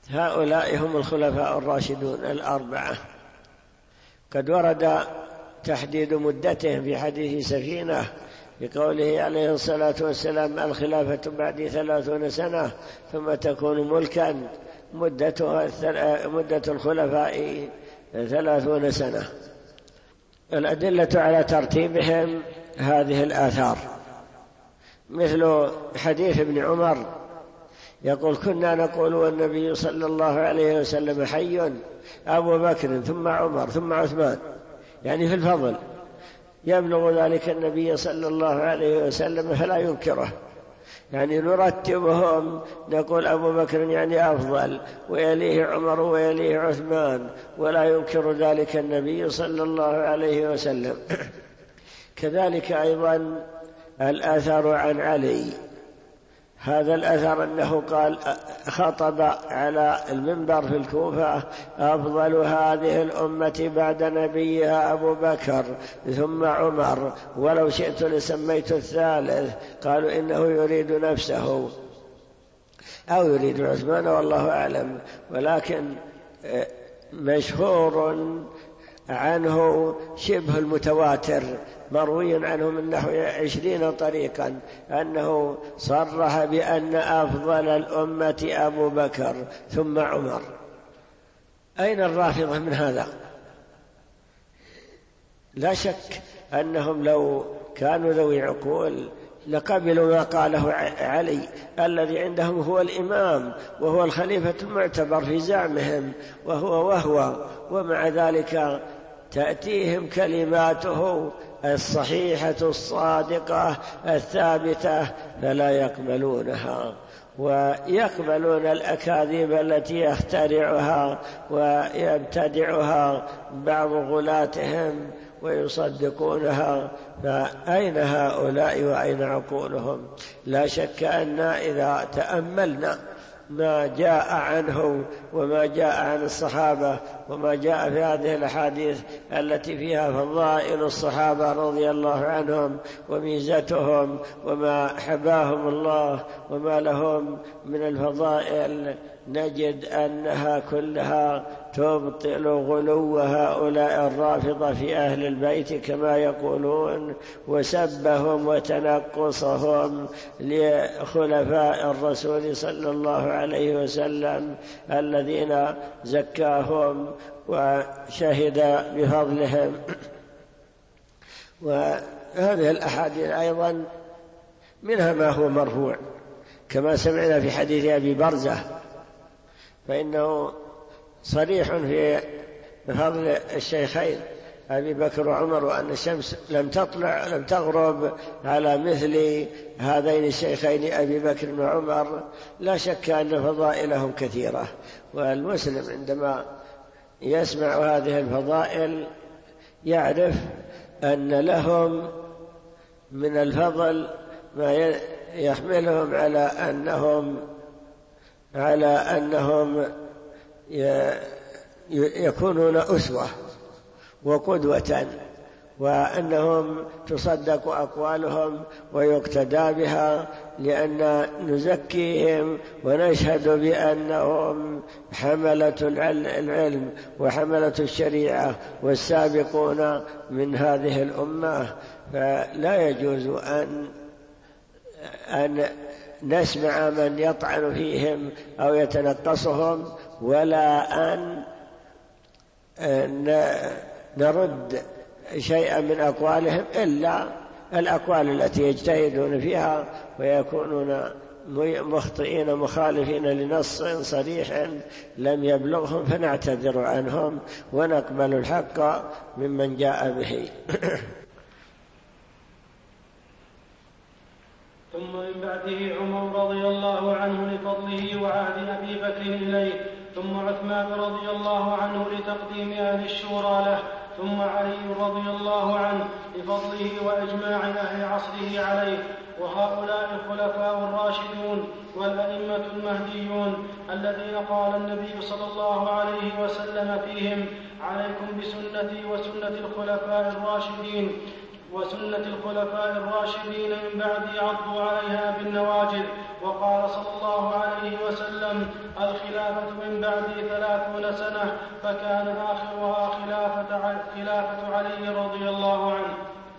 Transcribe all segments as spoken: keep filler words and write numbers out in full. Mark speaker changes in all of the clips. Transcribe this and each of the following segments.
Speaker 1: هؤلاء هم الخلفاء الراشدون الأربعة. قد ورد تحديد مدتهم في حديث سفينة بقوله عليه الصلاة والسلام: الخلافة بعد ثلاثون سنة ثم تكون ملكا، مدتها مدة الخلفاء ثلاثون سنة. الأدلة على ترتيبهم هذه الآثار، مثل حديث ابن عمر يقول: كنا نقول والنبي صلى الله عليه وسلم حي، أبو بكر ثم عمر ثم عثمان، يعني في الفضل، يبلغ ذلك النبي صلى الله عليه وسلم فلا ينكره، يعني نرتبهم، نقول أبو بكر يعني أفضل، ويليه عمر ويليه عثمان، ولا ينكر ذلك النبي صلى الله عليه وسلم. كذلك أيضا الآثار عن علي، هذا الأثر أنه قال خطب على المنبر في الكوفة: أفضل هذه الأمة بعد نبيها أبو بكر ثم عمر، ولو شئت لسميت الثالث. قالوا إنه يريد نفسه أو يريد عثمان والله أعلم، ولكن مشهور عنه شبه المتواتر، مروي عنه من نحو عشرين طريقا أنه صرح بأن أفضل الأمة أبو بكر ثم عمر. أين الرافضة من هذا؟ لا شك أنهم لو كانوا ذوي عقول لقبلوا ما قاله علي الذي عندهم هو الإمام وهو الخليفة المعتبر في زعمهم، وهو وهو ومع ذلك تأتيهم كلماته الصحيحة الصادقة الثابتة فلا يقبلونها، ويقبلون الأكاذيب التي يخترعها ويبتدعها بعض غلاتهم ويصدقونها. فأين هؤلاء وأين عقولهم؟ لا شك أن إذا تأملنا ما جاء عنه وما جاء عن الصحابة وما جاء في هذه الأحاديث التي فيها فضائل الصحابة رضي الله عنهم وميزتهم وما حباهم الله وما لهم من الفضائل، نجد أنها كلها تبطل غلو هؤلاء الرافضة في أهل البيت كما يقولون، وسبهم وتنقصهم لخلفاء الرسول صلى الله عليه وسلم الذين زكاهم وشهد بفضلهم. وهذه الأحاديث أيضا منها ما هو مرفوع كما سمعنا في حديث أبي برزة، فإنه صريح في فضل الشيخين أبي بكر وعمر، وأن الشمس لم تطلع لم تغرب على مثل هذين الشيخين أبي بكر وعمر. لا شك أن فضائلهم كثيرة، والمسلم عندما يسمع هذه الفضائل يعرف أن لهم من الفضل ما يحملهم على أنهم على أنهم يكونون أسوة وقدوة، وأنهم تصدق أقوالهم ويقتدى بها، لأن نزكيهم ونشهد بأنهم حملة العلم وحملة الشريعة والسابقون من هذه الأمة. فلا يجوز أن أن نسمع من يطعن فيهم أو يتنقصهم، ولا أن نرد شيئا من أقوالهم إلا الأقوال التي يجتهدون فيها ويكونون مخطئين مخالفين لنص صريح لم يبلغهم، فنعتذر عنهم ونقبل الحق ممن جاء به.
Speaker 2: ثم من بعده عمر رضي الله عنه لفضله وعهد أبي بكر إليه، ثم عثمان رضي الله عنه لتقديم أهل الشورى له، ثم علي رضي الله عنه لفضله وإجماع أهل عصره عليه. وهؤلاء الخلفاء الراشدون والأئمة المهديون الذين قال النبي صلى الله عليه وسلم فيهم: عليكم بسنتي وسنة الخلفاء الراشدين وسنة الخلفاء الراشدين من بعد عضوا عليها بالنواجذ. وقال صلى الله عليه وسلم: الخلافة من بعدي ثلاثون سنة، فكان آخرها خلافة, خلافة علي رضي الله عنه.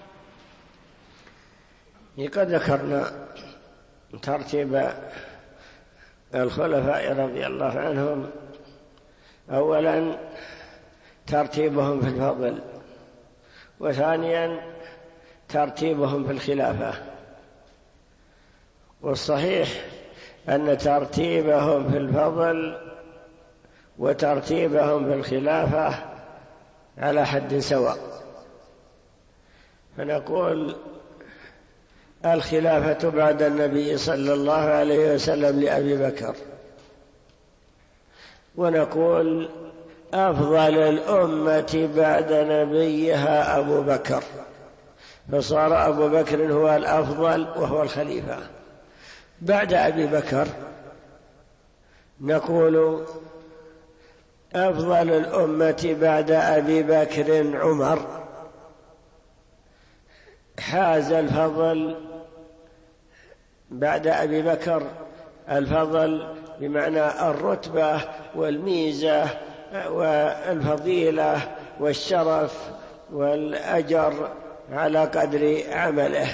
Speaker 1: قد ذكرنا ترتيب الخلفاء رضي الله عنهم. أولا ترتيبهم في الفضل، وثانيا ترتيبهم في الخلافة. والصحيح أن ترتيبهم في الفضل وترتيبهم في الخلافة على حد سواء. فنقول الخلافة بعد النبي صلى الله عليه وسلم لأبي بكر، ونقول أفضل الأمة بعد نبيها أبو بكر، فصار أبو بكر هو الأفضل وهو الخليفة. بعد أبي بكر نقول أفضل الأمة بعد أبي بكر عمر، حاز الفضل بعد أبي بكر الفضل بمعنى الرتبة والميزة والفضيلة والشرف والأجر على قدر عمله،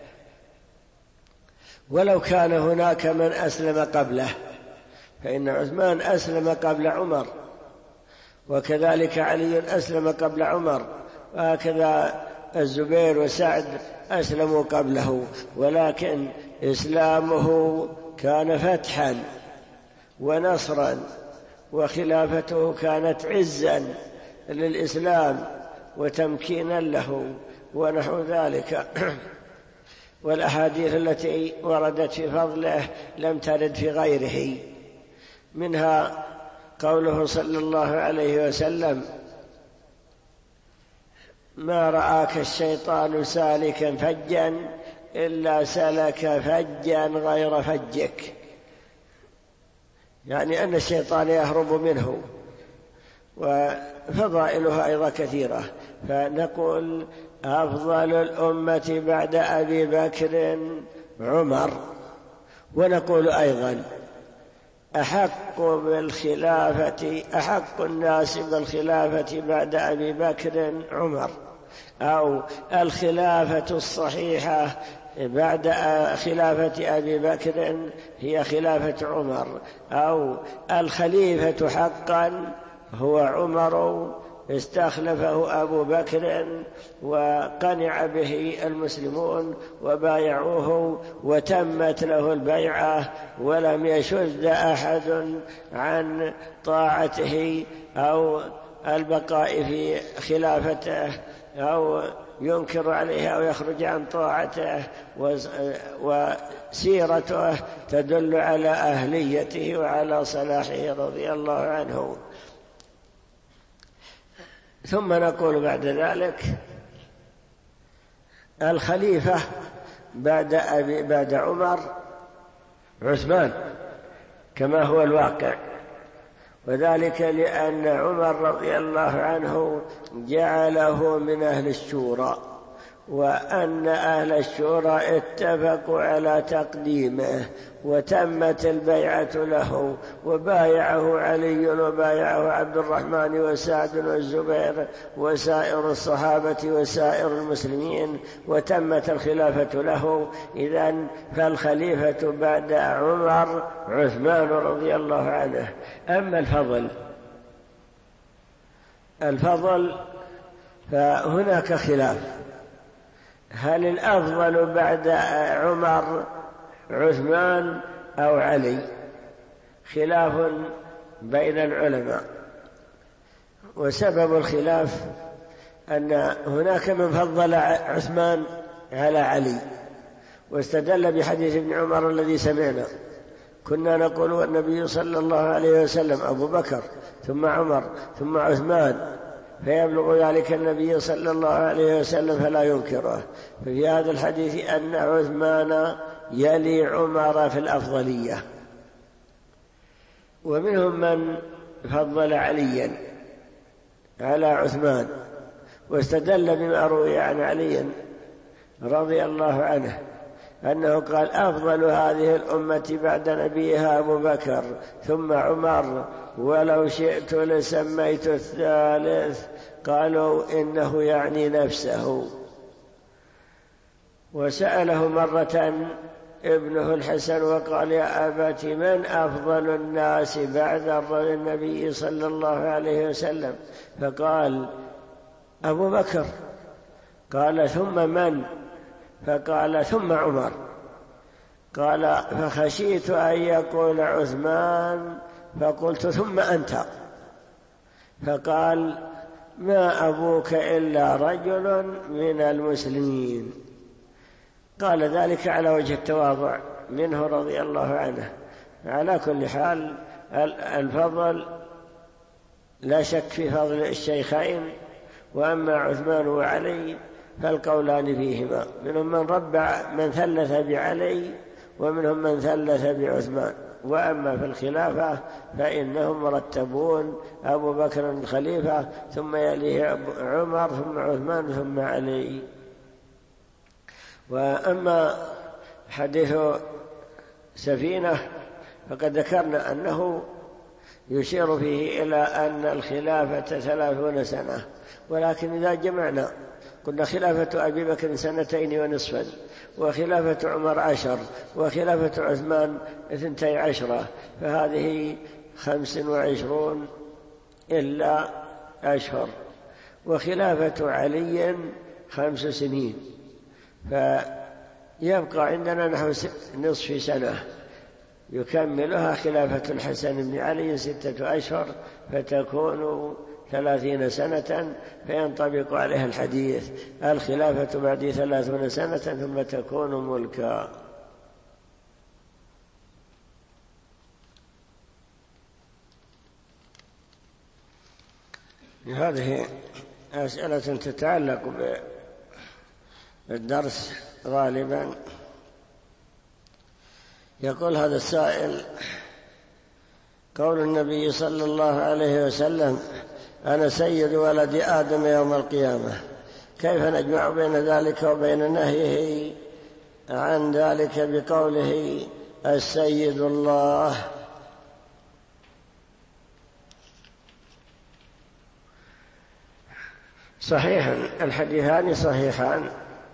Speaker 1: ولو كان هناك من أسلم قبله، فإن عثمان أسلم قبل عمر، وكذلك علي أسلم قبل عمر، وهكذا الزبير وسعد أسلموا قبله، ولكن إسلامه كان فتحا ونصرا، وخلافته كانت عزا للإسلام وتمكينا له ونحو ذلك. والأحاديث التي وردت في فضله لم ترد في غيره، منها قوله صلى الله عليه وسلم: ما رآك الشيطان سالكا فجا إلا سلك فجا غير فجك، يعني أن الشيطان يهرب منه. وفضائلها أيضا كثيرة. فنقول أفضل الأمة بعد أبي بكر عمر، ونقول أيضا أحق بالخلافة أحق الناس بالخلافة بعد أبي بكر عمر، أو الخلافة الصحيحة بعد خلافة أبي بكر هي خلافة عمر، أو الخليفة حقا هو عمر استخلفه أبو بكر وقنع به المسلمون وبايعوه وتمت له البيعة، ولم يشد أحد عن طاعته أو البقاء في خلافته أو ينكر عليه أو يخرج عن طاعته، وسيرته تدل على أهليته وعلى صلاحه رضي الله عنه. ثم نقول بعد ذلك الخليفة بعد أبي بعد عمر عثمان كما هو الواقع، وذلك لأن عمر رضي الله عنه جعله من أهل الشورى، وأن أهل الشورى اتفقوا على تقديمه وتمت البيعة له، وبايعه علي وبايعه عبد الرحمن وسعد والزبير وسائر الصحابة وسائر المسلمين، وتمت الخلافة له. إذن فالخليفة بعد عمر عثمان رضي الله عنه. أما الفضل الفضل فهناك خلاف، هل الأفضل بعد عمر عثمان أو علي؟ خلاف بين العلماء، وسبب الخلاف أن هناك من فضل عثمان على علي، واستدل بحديث ابن عمر الذي سمعنا: كنا نقول والنبي صلى الله عليه وسلم أبو بكر ثم عمر ثم عثمان، فيبلغ ذلك النبي صلى الله عليه وسلم فلا ينكره. ففي هذا الحديث أن عثمان يلي عمر في الأفضلية. ومنهم من فضل عليا على عثمان، واستدل بما روي عن علي رضي الله عنه أنه قال: أفضل هذه الأمة بعد نبيها أبو بكر ثم عمر، ولو شئت لسميت الثالث. قالوا: إنه يعني نفسه. وسأله مرة ابنه الحسن وقال: يا أبت، من أفضل الناس بعد النبي صلى الله عليه وسلم؟ فقال: أبو بكر. قال: ثم من؟ فقال: ثم عمر. قال: فخشيت أن يقول عثمان، فقلت: ثم أنت. فقال: ما أبوك إلا رجل من المسلمين. قال ذلك على وجه التواضع منه رضي الله عنه. على كل حال الفضل لا شك في فضل الشيخين، وأما عثمان وعلي فالقولان فيهما، منهم من ربع من ثلث بعلي ومنهم من ثلث بعثمان. وأما في الخلافة فإنهم مرتبون: أبو بكر الخليفة، ثم يليه عمر، ثم عثمان، ثم علي. وأما حديث سفينة فقد ذكرنا أنه يشير فيه إلى أن الخلافة ثلاثون سنة، ولكن إذا جمعنا قلنا خلافة أبي بكر سنتين ونصفا، وخلافة عمر عشر، وخلافة عثمان اثنتي عشرة، فهذه خمس وعشرون إلا أشهر، وخلافة علي خمس سنين، فيبقى عندنا نحو نصف سنة يكملها خلافة الحسن بن علي ستة أشهر، فتكون ثلاثين سنة، فينطبق عليها الحديث: الخلافة بعد ثلاثون سنة ثم تكون ملكا. هذه أسئلة تتعلق بالدرس غالبا. يقول هذا السائل: قول النبي صلى الله عليه وسلم: أنا سيد ولد آدم يوم القيامة، كيف نجمع بين ذلك وبين نهيه عن ذلك بقوله السيد الله؟ صحيح، الحديثان صحيحان،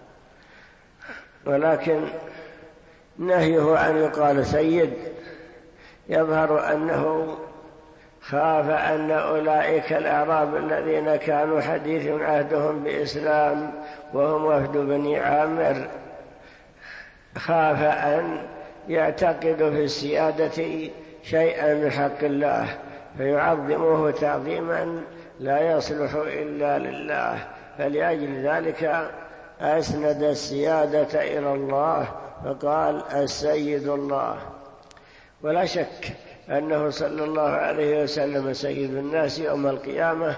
Speaker 1: ولكن نهيه أن يقال سيد يظهر أنه خاف أن أولئك الأعراب الذين كانوا حديث عهدهم بإسلام وهم وفد بني عامر، خاف أن يعتقدوا في السيادة شيئا من حق الله فيعظموه تعظيما لا يصلح إلا لله، فلأجل ذلك أسند السيادة إلى الله فقال السيد الله. ولا شك أنه صلى الله عليه وسلم سيد الناس يوم القيامة،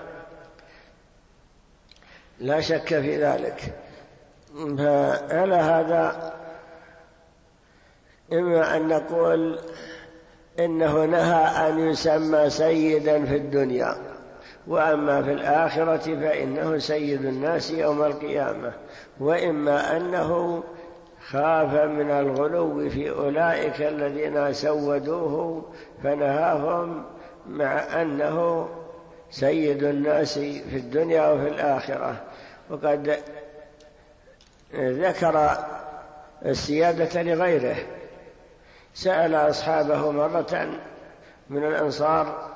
Speaker 1: لا شك في ذلك. فعلى هذا إما أن نقول إنه نهى أن يسمى سيدا في الدنيا، وأما في الآخرة فإنه سيد الناس يوم القيامة، وإما أنه خاف من الغلو في أولئك الذين سودوه فنهاهم، مع أنه سيد الناس في الدنيا وفي الآخرة. وقد ذكر السيادة لغيره، سأل أصحابه مرة من الأنصار،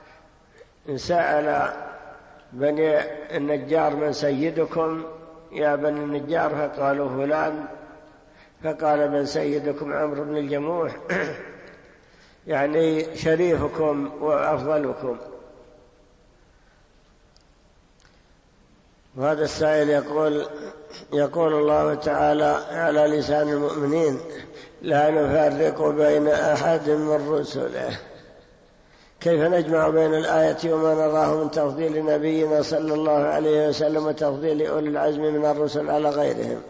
Speaker 1: سأل بني النجار من سيدكم يا بني النجار؟ فقالوا فلان. فقال من سيدكم؟ عمرو بن الجموح، يعني شريفكم وأفضلكم. وهذا السائل يقول يقول الله تعالى على لسان المؤمنين لا نفرق بين أحد من رسله، كيف نجمع بين الآية وما نراه من تفضيل نبينا صلى الله عليه وسلم وتفضيل أولي العزم من الرسل على غيرهم؟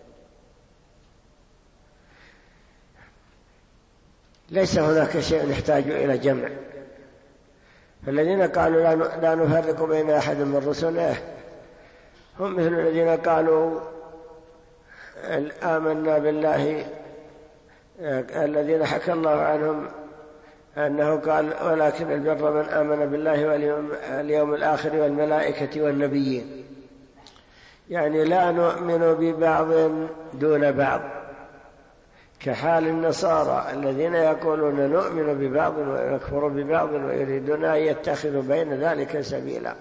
Speaker 1: ليس هناك شيء يحتاج إلى جمع. فالذين قالوا لا نفرق بين أحد من رسله هم مثل الذين قالوا آمنا بالله الذين حكى الله عنهم أنه قال ولكن البر من آمن بالله واليوم الآخر والملائكة والنبيين، يعني لا نؤمن ببعض دون بعض، كحال النصارى الذين يقولون نؤمن ببعض ونكفر ببعض ويريدون أن يتخذوا بين ذلك سبيلا.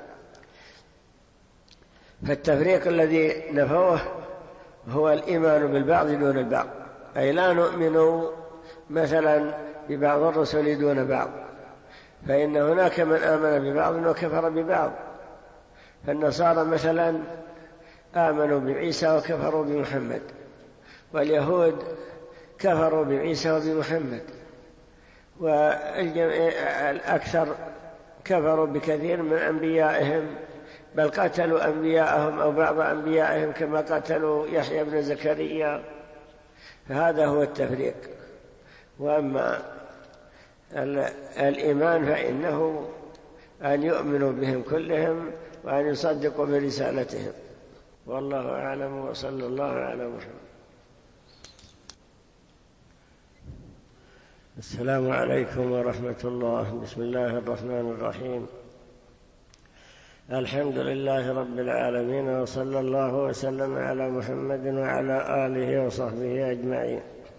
Speaker 1: فالتفريق الذي نفوه هو الإيمان بالبعض دون البعض، أي لا نؤمن مثلا ببعض الرسل دون بعض، فإن هناك من آمن ببعض وكفر ببعض. فالنصارى مثلا آمنوا بعيسى وكفروا بمحمد، واليهود كفروا بعيسى وبمحمد، والأكثر كفروا بكثير من أنبيائهم، بل قتلوا أنبياءهم أو بعض أنبيائهم كما قتلوا يحيى بن زكريا. فهذا هو التفريق. وأما الإيمان فإنه أن يؤمنوا بهم كلهم وأن يصدقوا برسالتهم. والله أعلم، وصلى الله على محمد. السلام عليكم ورحمة الله. بسم الله الرحمن الرحيم. الحمد لله رب العالمين، وصلى الله وسلم على محمد وعلى آله وصحبه أجمعين.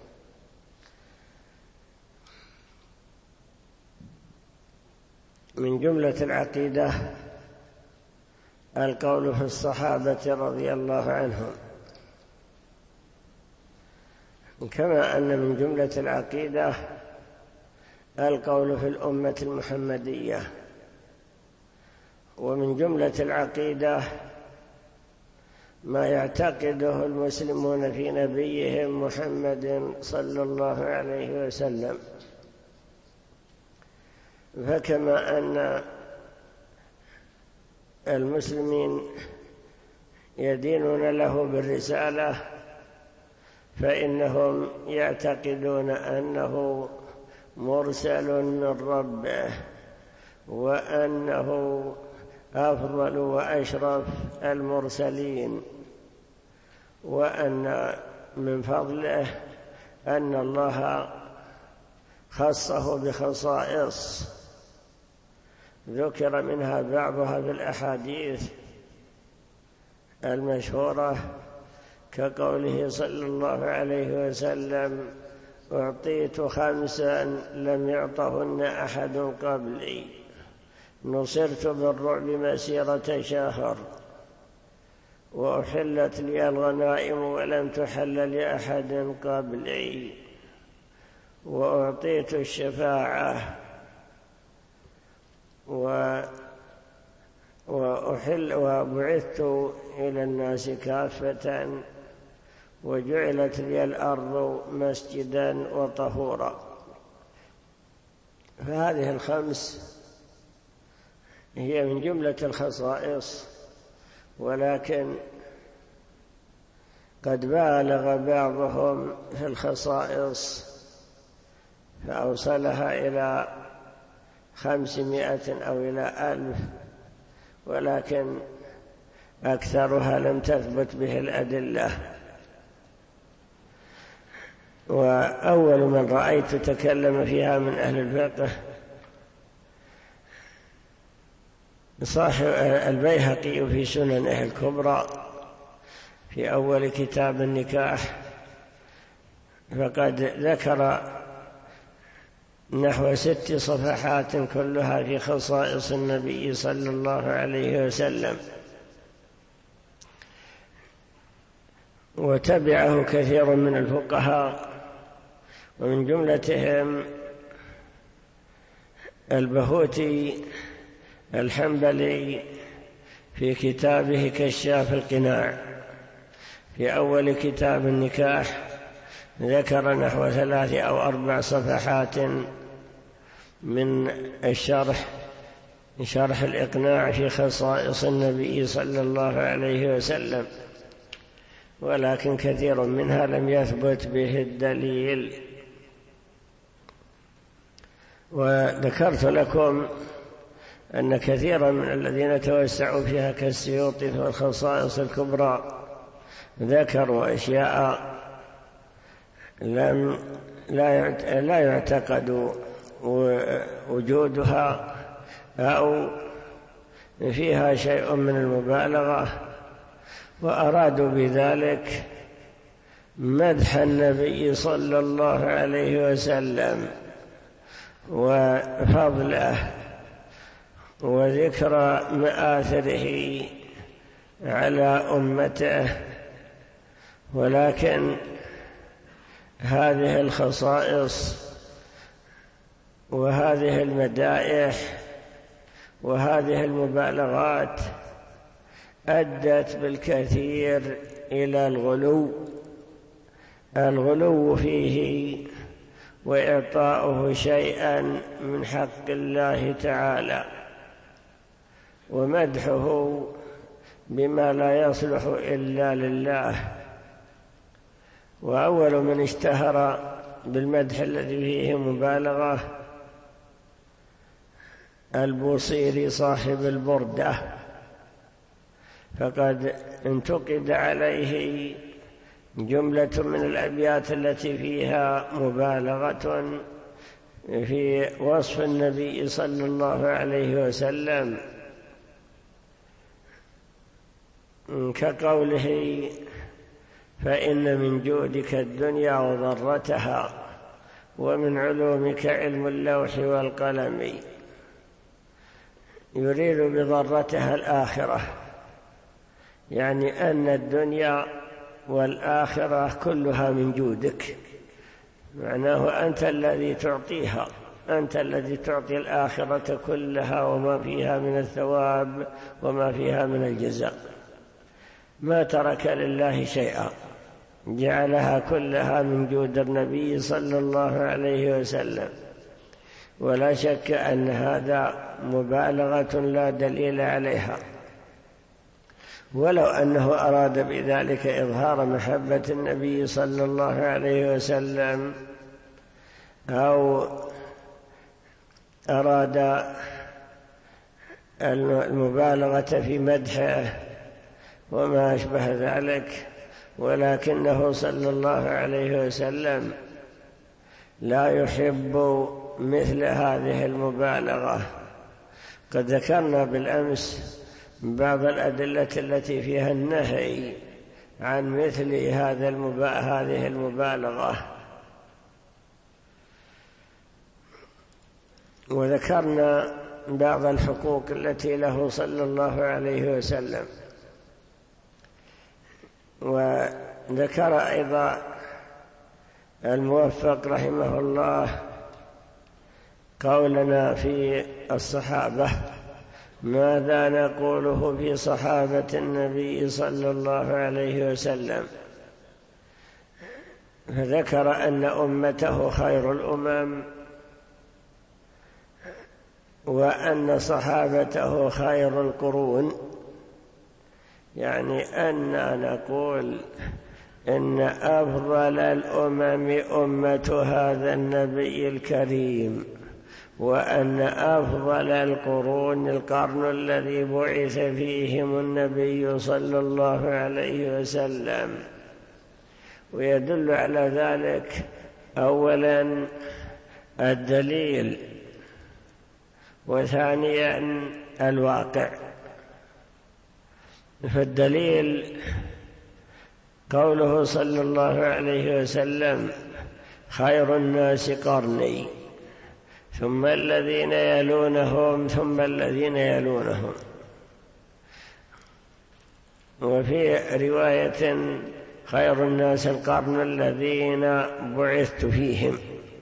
Speaker 1: من جملة العقيدة القول في الصحابة رضي الله عنهم، كما أن من جملة العقيدة القول في الأمة المحمدية، ومن جملة العقيدة ما يعتقده المسلمون في نبيهم محمد صلى الله عليه وسلم. فكما أن المسلمين يدينون له بالرسالة، فإنهم يعتقدون أنه مرسل من ربه، وأنه أفضل وأشرف المرسلين، وأن من فضله أن الله خصه بخصائص ذكر منها بعضها في الأحاديث المشهورة، كقوله صلى الله عليه وسلم: أعطيت خمسا لم يعطهن أحد قبلي، نصرت بالرعب مسيرة شهر، وأحلت لي الغنائم ولم تحل لأحد قبلي، وأعطيت الشفاعة، وأحل وبعثت إلى الناس كافة، وجعلت لي الأرض مسجدا وطهورا. فهذه الخمس هي من جملة الخصائص، ولكن قد بالغ بعضهم في الخصائص فأوصلها إلى خمسمائة أو إلى ألف، ولكن أكثرها لم تثبت به الأدلة. وأول من رأيت تكلم فيها من أهل الفقه صاحب البيهقي في سننه الكبرى في أول كتاب النكاح، فقد ذكر نحو ست صفحات كلها في خصائص النبي صلى الله عليه وسلم، وتبعه كثير من الفقهاء، ومن جملتهم البهوتي الحنبلي في كتابه كشاف القناع في أول كتاب النكاح، ذكر نحو ثلاث أو أربع صفحات من الشرح شرح الإقناع في خصائص النبي صلى الله عليه وسلم، ولكن كثير منها لم يثبت به الدليل. وذكرت لكم أن كثيرا من الذين توسعوا فيها كالسيوطي في الخصائص الكبرى ذكروا أشياء لم لا يعتقد وجودها أو فيها شيء من المبالغة، وأرادوا بذلك مدح النبي صلى الله عليه وسلم وفضله وذكر مآثره على أمته. ولكن هذه الخصائص وهذه المدائح وهذه المبالغات أدت بالكثير إلى الغلو الغلو فيه وإعطاؤه شيئا من حق الله تعالى ومدحه بما لا يصلح إلا لله. وأول من اشتهر بالمدح الذي فيه مبالغة البوصيري صاحب البردة، فقد انتقد عليه جملة من الأبيات التي فيها مبالغة في وصف النبي صلى الله عليه وسلم، كقوله: فإن من جودك الدنيا وضرتها ومن علومك علم اللوح والقلم. يريد بضرتها الآخرة، يعني أن الدنيا والآخرة كلها من جودك، معناه أنت الذي تعطيها، أنت الذي تعطي الآخرة كلها وما فيها من الثواب وما فيها من الجزاء، ما ترك لله شيئا، جعلها كلها من جود النبي صلى الله عليه وسلم. ولا شك أن هذا مبالغة لا دليل عليها، ولو أنه أراد بذلك إظهار محبة النبي صلى الله عليه وسلم أو أراد المبالغة في مدحه وما أشبه ذلك، ولكنه صلى الله عليه وسلم لا يحب مثل هذه المبالغة. قد ذكرنا بالأمس بعض الأدلة التي فيها النهي عن مثل هذا المبا... هذه المبالغة، وذكرنا بعض الحقوق التي له صلى الله عليه وسلم. وذكر أيضا الموفق رحمه الله قولنا في الصحابة: ماذا نقوله في صحابة النبي صلى الله عليه وسلم؟ فذكر أن أمته خير الأمم، وأن صحابته خير القرون، يعني أننا نقول إن أفضل الأمم أمة هذا النبي الكريم، وأن أفضل القرون القرن الذي بعث فيهم النبي صلى الله عليه وسلم. ويدل على ذلك أولا الدليل، وثانيا الواقع. فالدليل قوله صلى الله عليه وسلم: خير الناس قرني ثم الذين يلونهم ثم الذين يلونهم. وفي رواية: خير الناس القرن الذين بعثت فيهم.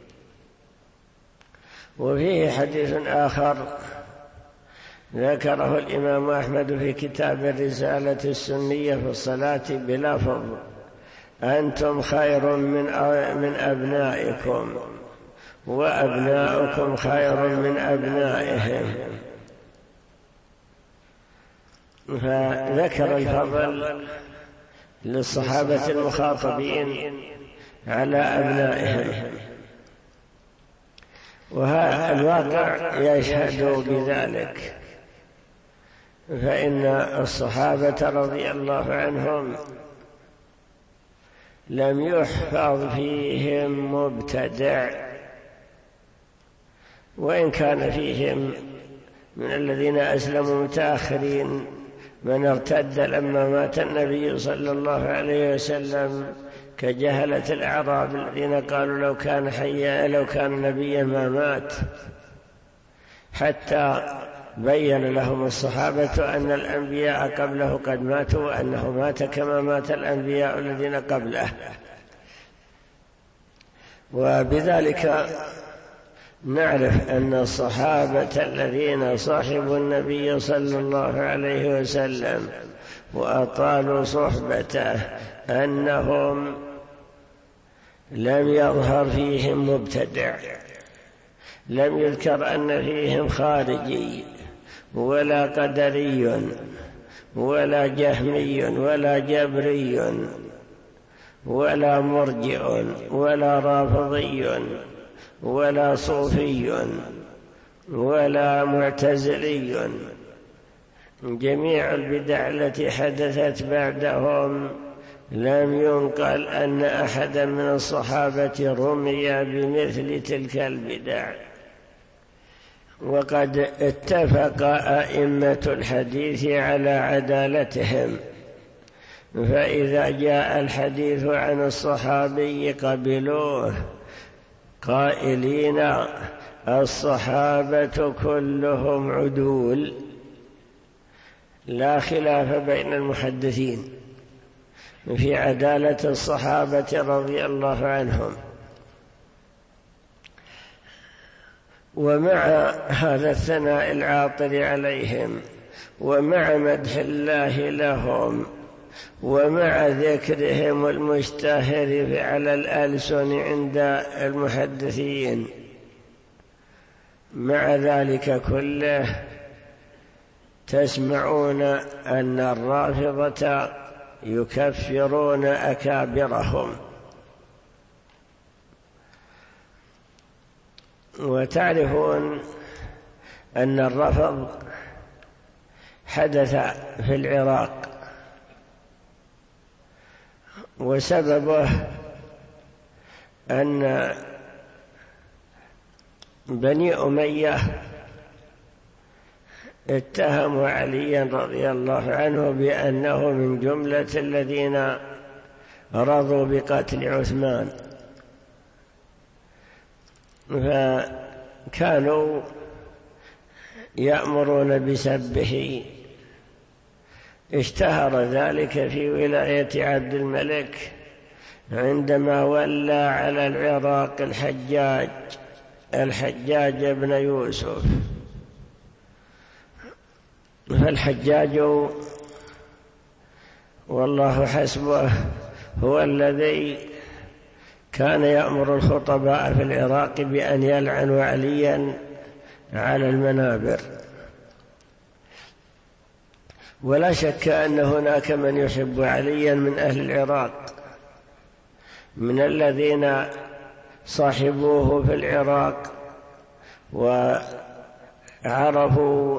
Speaker 1: وفيه حديث آخر ذكره الإمام أحمد في كتاب الرسالة السنية في الصلاة بلفظ: أنتم خير من من أبنائكم وأبناؤكم خير من أبنائهم. فذكر الفضل للصحابة المخاطبين على أبنائهم، وهذا الواقع يشهد بذلك. فإن الصحابة رضي الله عنهم لم يحفظ فيهم مبتدع، وإن كان فيهم من الذين أسلموا متأخرين من ارتد لما مات النبي صلى الله عليه وسلم كجهلة الأعراب الذين قالوا لو كان حيا لو كان نبيا ما مات، حتى بين لهم الصحابة أن الأنبياء قبله قد ماتوا وأنه مات كما مات الأنبياء الذين قبله. وبذلك نعرف أن الصحابة الذين صحبوا النبي صلى الله عليه وسلم وأطالوا صحبته أنهم لم يظهر فيهم مبتدع، لم يذكر أن فيهم خارجي ولا قدري ولا جهمي ولا جبري ولا مرجئ ولا رافضي ولا صوفي ولا معتزلي. جميع البدع التي حدثت بعدهم لم ينقل أن أحدا من الصحابة رمي بمثل تلك البدع. وقد اتفق أئمة الحديث على عدالتهم، فإذا جاء الحديث عن الصحابي قبلوه قائلين الصحابة كلهم عدول، لا خلاف بين المحدثين في عدالة الصحابة رضي الله عنهم. ومع هذا الثناء العاطر عليهم ومع مدح الله لهم ومع ذكرهم المشتهر على الألسن عند المحدثين، مع ذلك كله تسمعون أن الرافضة يكفرون أكابرهم. وتعرفون أن الرفض حدث في العراق، وسببه أن بني أمية اتهموا عليا رضي الله عنه بأنه من جملة الذين رضوا بقتل عثمان، فكانوا يأمرون بسبه. اشتهر ذلك في ولاية عبد الملك عندما ولى على العراق الحجاج الحجاج بن يوسف. فالحجاج والله حسبه هو الذي كان يأمر الخطباء في العراق بأن يلعنوا عليا على المنابر. ولا شك أن هناك من يحب عليا من أهل العراق، من الذين صاحبوه في العراق وعرفوا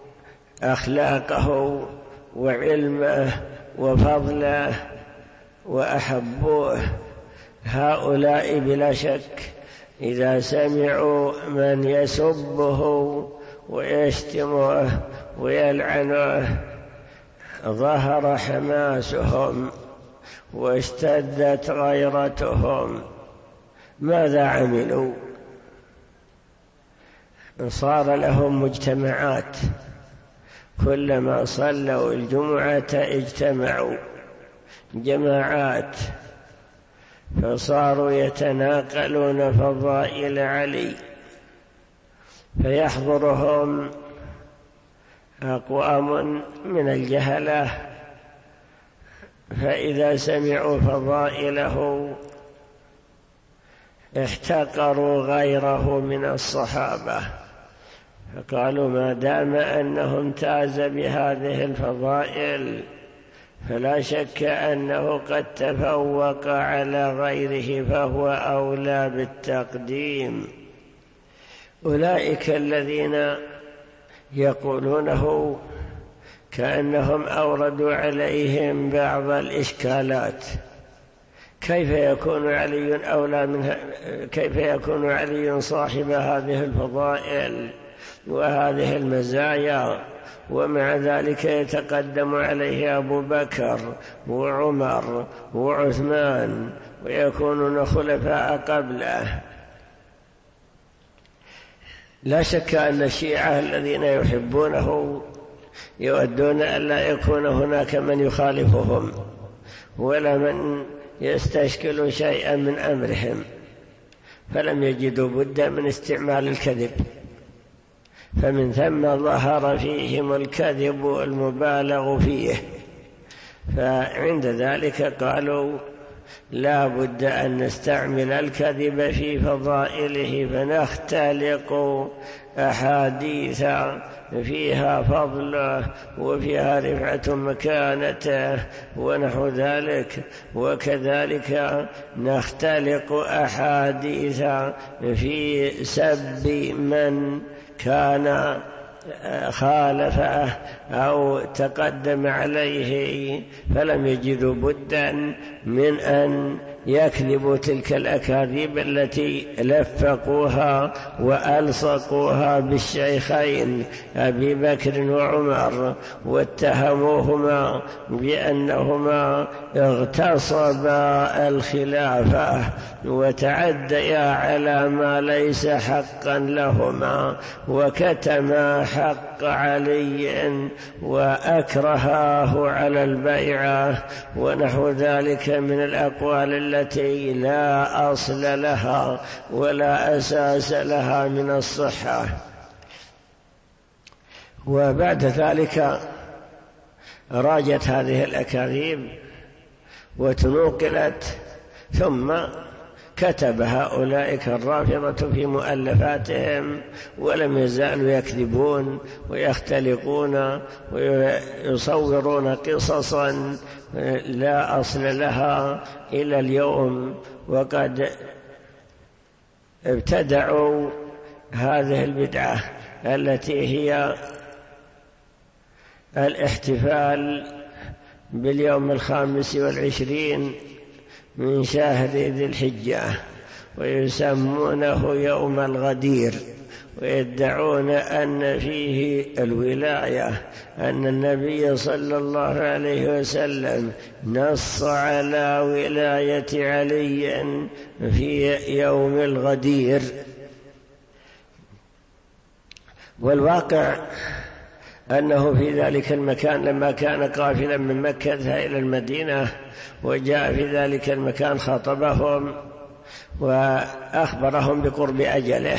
Speaker 1: أخلاقه وعلمه وفضله وأحبوه. هؤلاء بلا شك إذا سمعوا من يسبه ويشتمه ويلعنه ظهر حماسهم واشتدت غيرتهم. ماذا عملوا؟ صار لهم مجتمعات، كلما صلوا الجمعة اجتمعوا جماعات، فصاروا يتناقلون فضائل علي، فيحضرهم أقوام من الجهلة، فإذا سمعوا فضائله احتقروا غيره من الصحابة، فقالوا ما دام أنه امتاز بهذه الفضائل فلا شك أنه قد تفوق على غيره فهو أولى بالتقديم. أولئك الذين يقولونه كأنهم أوردوا عليهم بعض الإشكالات، كيف يكون علي أولى من كيف يكون علي صاحب هذه الفضائل وهذه المزايا، ومع ذلك يتقدم عليه أبو بكر وعمر وعثمان ويكونون خلفاء قبله؟ لا شك أن الشيعة الذين يحبونه يودون أن لا يكون هناك من يخالفهم ولا من يستشكل شيئا من أمرهم، فلم يجدوا بد من استعمال الكذب، فمن ثم ظهر فيهم الكذب المبالغ فيه، فعند ذلك قالوا لا بد أن نستعمل الكذب في فضائله، فنختلق أحاديث فيها فضله وفيها رفعة مكانته ونحو ذلك، وكذلك نختلق أحاديث في سب من كان خالفه أو تقدم عليه، فلم يجدوا بدا من أن يكذبوا تلك الأكاذيب التي لفقوها وألصقوها بالشيخين أبي بكر وعمر، واتهموهما بأنهما اغتصبا الخلافة وتعديا على ما ليس حقا لهما، وكتما حق علي وأكرهاه على البيعة ونحو ذلك من الأقوال التي لا أصل لها ولا أساس لها من الصحة. وبعد ذلك راجت هذه الأكاذيب وتنوقلت، ثم كتب هؤلاء الرافضة في مؤلفاتهم ولم يزالوا يكذبون ويختلقون ويصورون قصصا لا أصل لها إلى اليوم، وقد ابتدعوا هذه البدعة التي هي الاحتفال باليوم الخامس والعشرين من شهر ذي الحجة، ويسمونه يوم الغدير، ويدعون أن فيه الولاية، أن النبي صلى الله عليه وسلم نص على ولاية علي في يوم الغدير. والواقع أنه في ذلك المكان لما كان قافلا من مكة إلى المدينة وجاء في ذلك المكان خاطبهم وأخبرهم بقرب أجله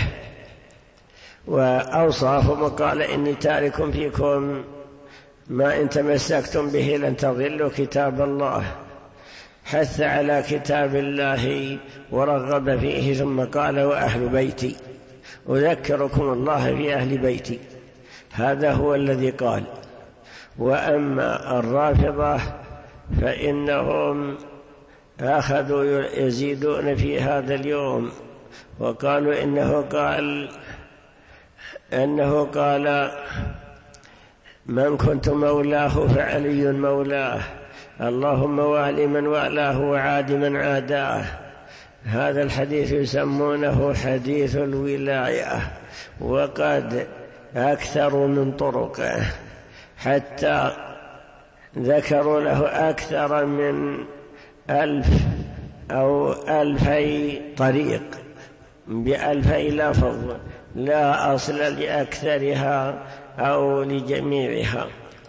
Speaker 1: وأوصاهم وقال إني تارك فيكم ما إن تمسكتم به لن تضلوا كتاب الله، حث على كتاب الله ورغب فيه، ثم قال وأهل بيتي، أذكركم الله في أهل بيتي. هذا هو الذي قال. وأما الرافضة فإنهم أخذوا يزيدون في هذا اليوم وقالوا إنه قال أنه قال من كنت مولاه فعلي مولاه، اللهم وال من والاه وعاد من عاداه. هذا الحديث يسمونه حديث الولاية، وقد أكثر من طرقه حتى ذكروا له أكثر من ألف أو ألفي طريق بألفي لفظ لا أصل لأكثرها أو لجميعها،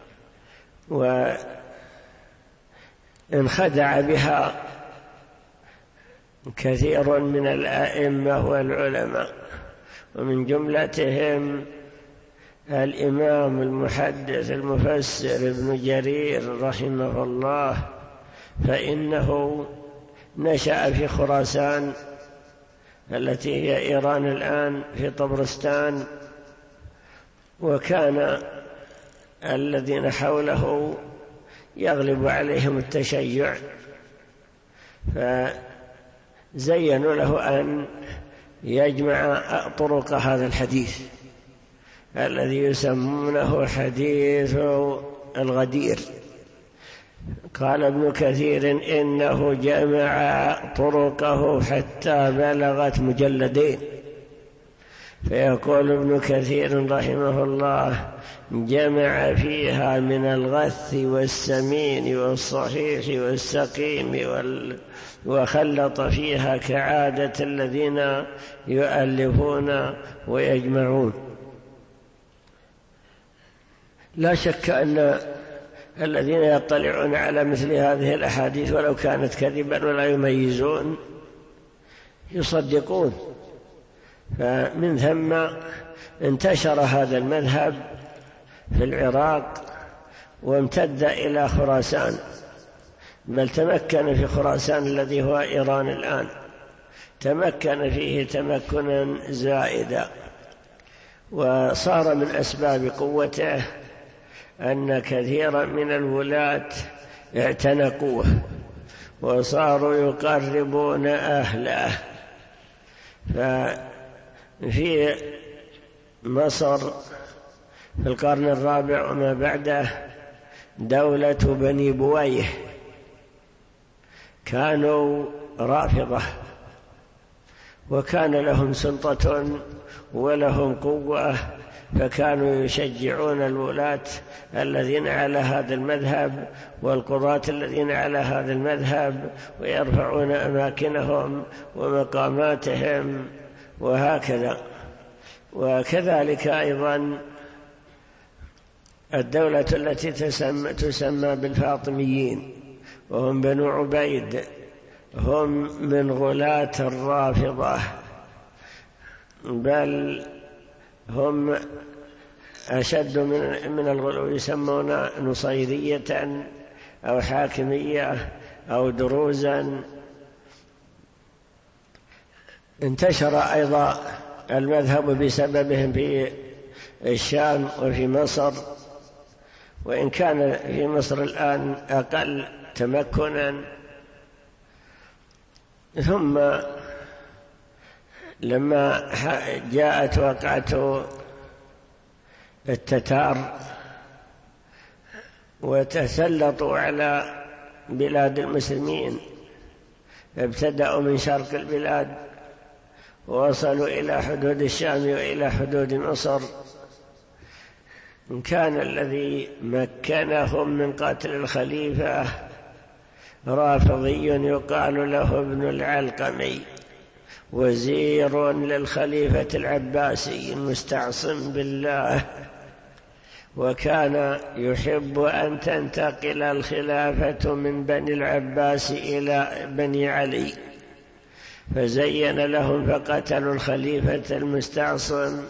Speaker 1: وانخدع بها كثير من الأئمة والعلماء، ومن جملتهم الإمام المحدث المفسر ابن جرير رحمه الله، فإنه نشأ في خراسان التي هي إيران الآن في طبرستان، وكان الذين حوله يغلب عليهم التشيع، فزينوا له أن يجمع طرق هذا الحديث الذي يسمونه حديث الغدير، قال ابن كثير إنه جمع طرقه حتى بلغت مجلدين. فيقول ابن كثير رحمه الله: جمع فيها من الغث والسمين والصحيح والسقيم وال... وخلط فيها كعادة الذين يؤلفون ويجمعون. لا شك أن الذين يطلعون على مثل هذه الأحاديث ولو كانت كذبا ولا يميزون يصدقون. فمن ثم انتشر هذا المذهب في العراق وامتد إلى خراسان، بل تمكن في خراسان الذي هو إيران الآن، تمكن فيه تمكنا زائدا. وصار من أسباب قوته أن كثيرا من الولاة اعتنقوه وصاروا يقربون أهله. ففي مصر في القرن الرابع وما بعده دولة بني بويه كانوا رافضة، وكان لهم سلطة ولهم قوة، فكانوا يشجعون الولاة الذين على هذا المذهب والقضاة الذين على هذا المذهب، ويرفعون أماكنهم ومقاماتهم وهكذا. وكذلك أيضا الدولة التي تسمى, تسمى بالفاطميين، وهم بنو عبيد، هم من غلاة الرافضة، بل هم أشد من من الغلو، يسمون نصيرية أو حاكمية أو دروزا. انتشر أيضا المذهب بسببهم في الشام وفي مصر، وإن كان في مصر الآن أقل تمكنا. ثم لما جاءت وقعة التتار وتسلطوا على بلاد المسلمين، ابتدأوا من شرق البلاد ووصلوا إلى حدود الشام وإلى حدود مصر. كان الذي مكنهم من قتل الخليفة رافضي يقال له ابن العلقمي، وزير للخليفة العباسي المستعصم بالله، وكان يحب أن تنتقل الخلافة من بني العباس إلى بني علي، فزين لهم فقتلوا الخليفة المستعصم.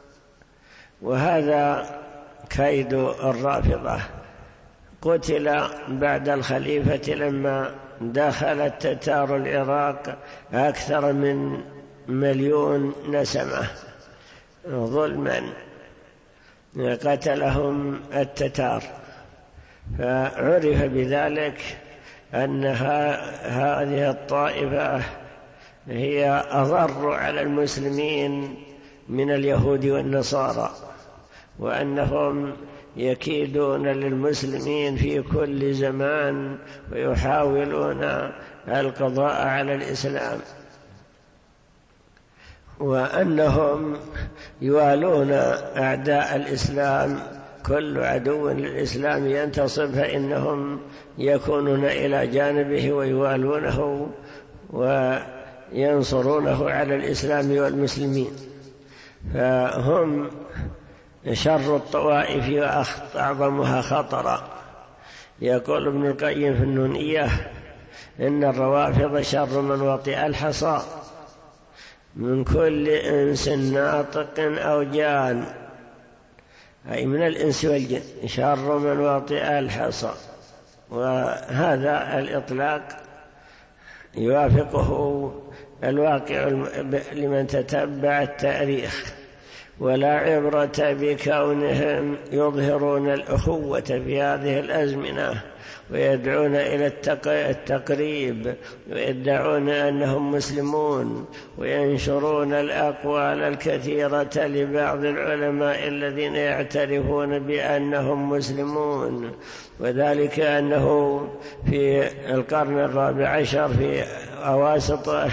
Speaker 1: وهذا كيد الرافضة. قتل بعد الخليفة لما دخل التتار العراق أكثر من مليون نسمة ظلما، قتلهم التتار. فعرف بذلك أن هذه الطائفة هي أضر على المسلمين من اليهود والنصارى، وأنهم يكيدون للمسلمين في كل زمان ويحاولون القضاء على الإسلام، وأنهم يوالون أعداء الإسلام. كل عدو للإسلام ينتصب فإنهم يكونون إلى جانبه ويوالونه وينصرونه على الإسلام والمسلمين. فهم شر الطوائف وأعظمها خطرا. يقول ابن القيم في النونية: إن الروافض شر من وطئ الحصى من كل إنس ناطق أو جان، أي من الإنس والجن، شر من وطئ الحصى. وهذا الإطلاق يوافقه الواقع لمن تتبع التاريخ، ولا عبرة بكونهم يظهرون الأخوة في هذه الأزمنة ويدعون إلى التقريب ويدعون أنهم مسلمون وينشرون الأقوال الكثيرة لبعض العلماء الذين يعترفون بأنهم مسلمون، وذلك أنه في القرن الرابع عشر في أواسطه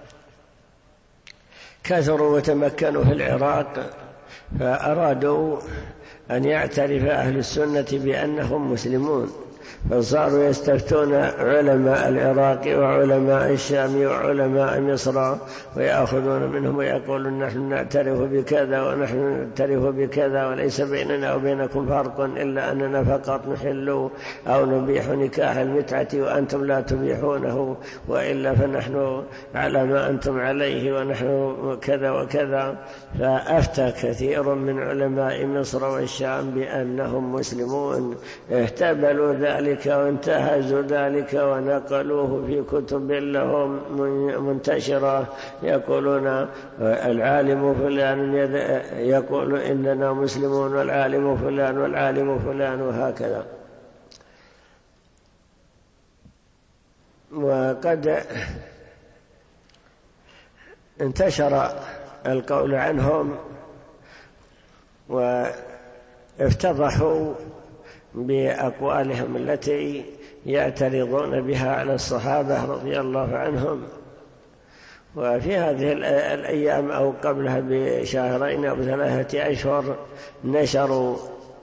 Speaker 1: كثروا وتمكنوا في العراق، فأرادوا أن يعترف أهل السنة بأنهم مسلمون، فصاروا يستفتون علماء العراق وعلماء الشام وعلماء مصر ويأخذون منهم ويقولون نحن نعترف بكذا ونحن نعترف بكذا وليس بيننا وبينكم فرق إلا أننا فقط نحل أو نبيح نكاح المتعة وأنتم لا تبيحونه، وإلا فنحن على ما أنتم عليه ونحن كذا وكذا. فأفتى كثير من علماء مصر والشام بأنهم مسلمون، اهتبلوا ذلك وانتهزوا ذلك ونقلوه في كتب لهم منتشرة، يقولون العالم فلان يقول إننا مسلمون والعالم فلان والعالم فلان وهكذا. وقد انتشر القول عنهم وافتضحوا بأقوالهم التي يعترضون بها على الصحابة رضي الله عنهم. وفي هذه الأيام أو قبلها بشهرين أو ثلاثة أشهر نشروا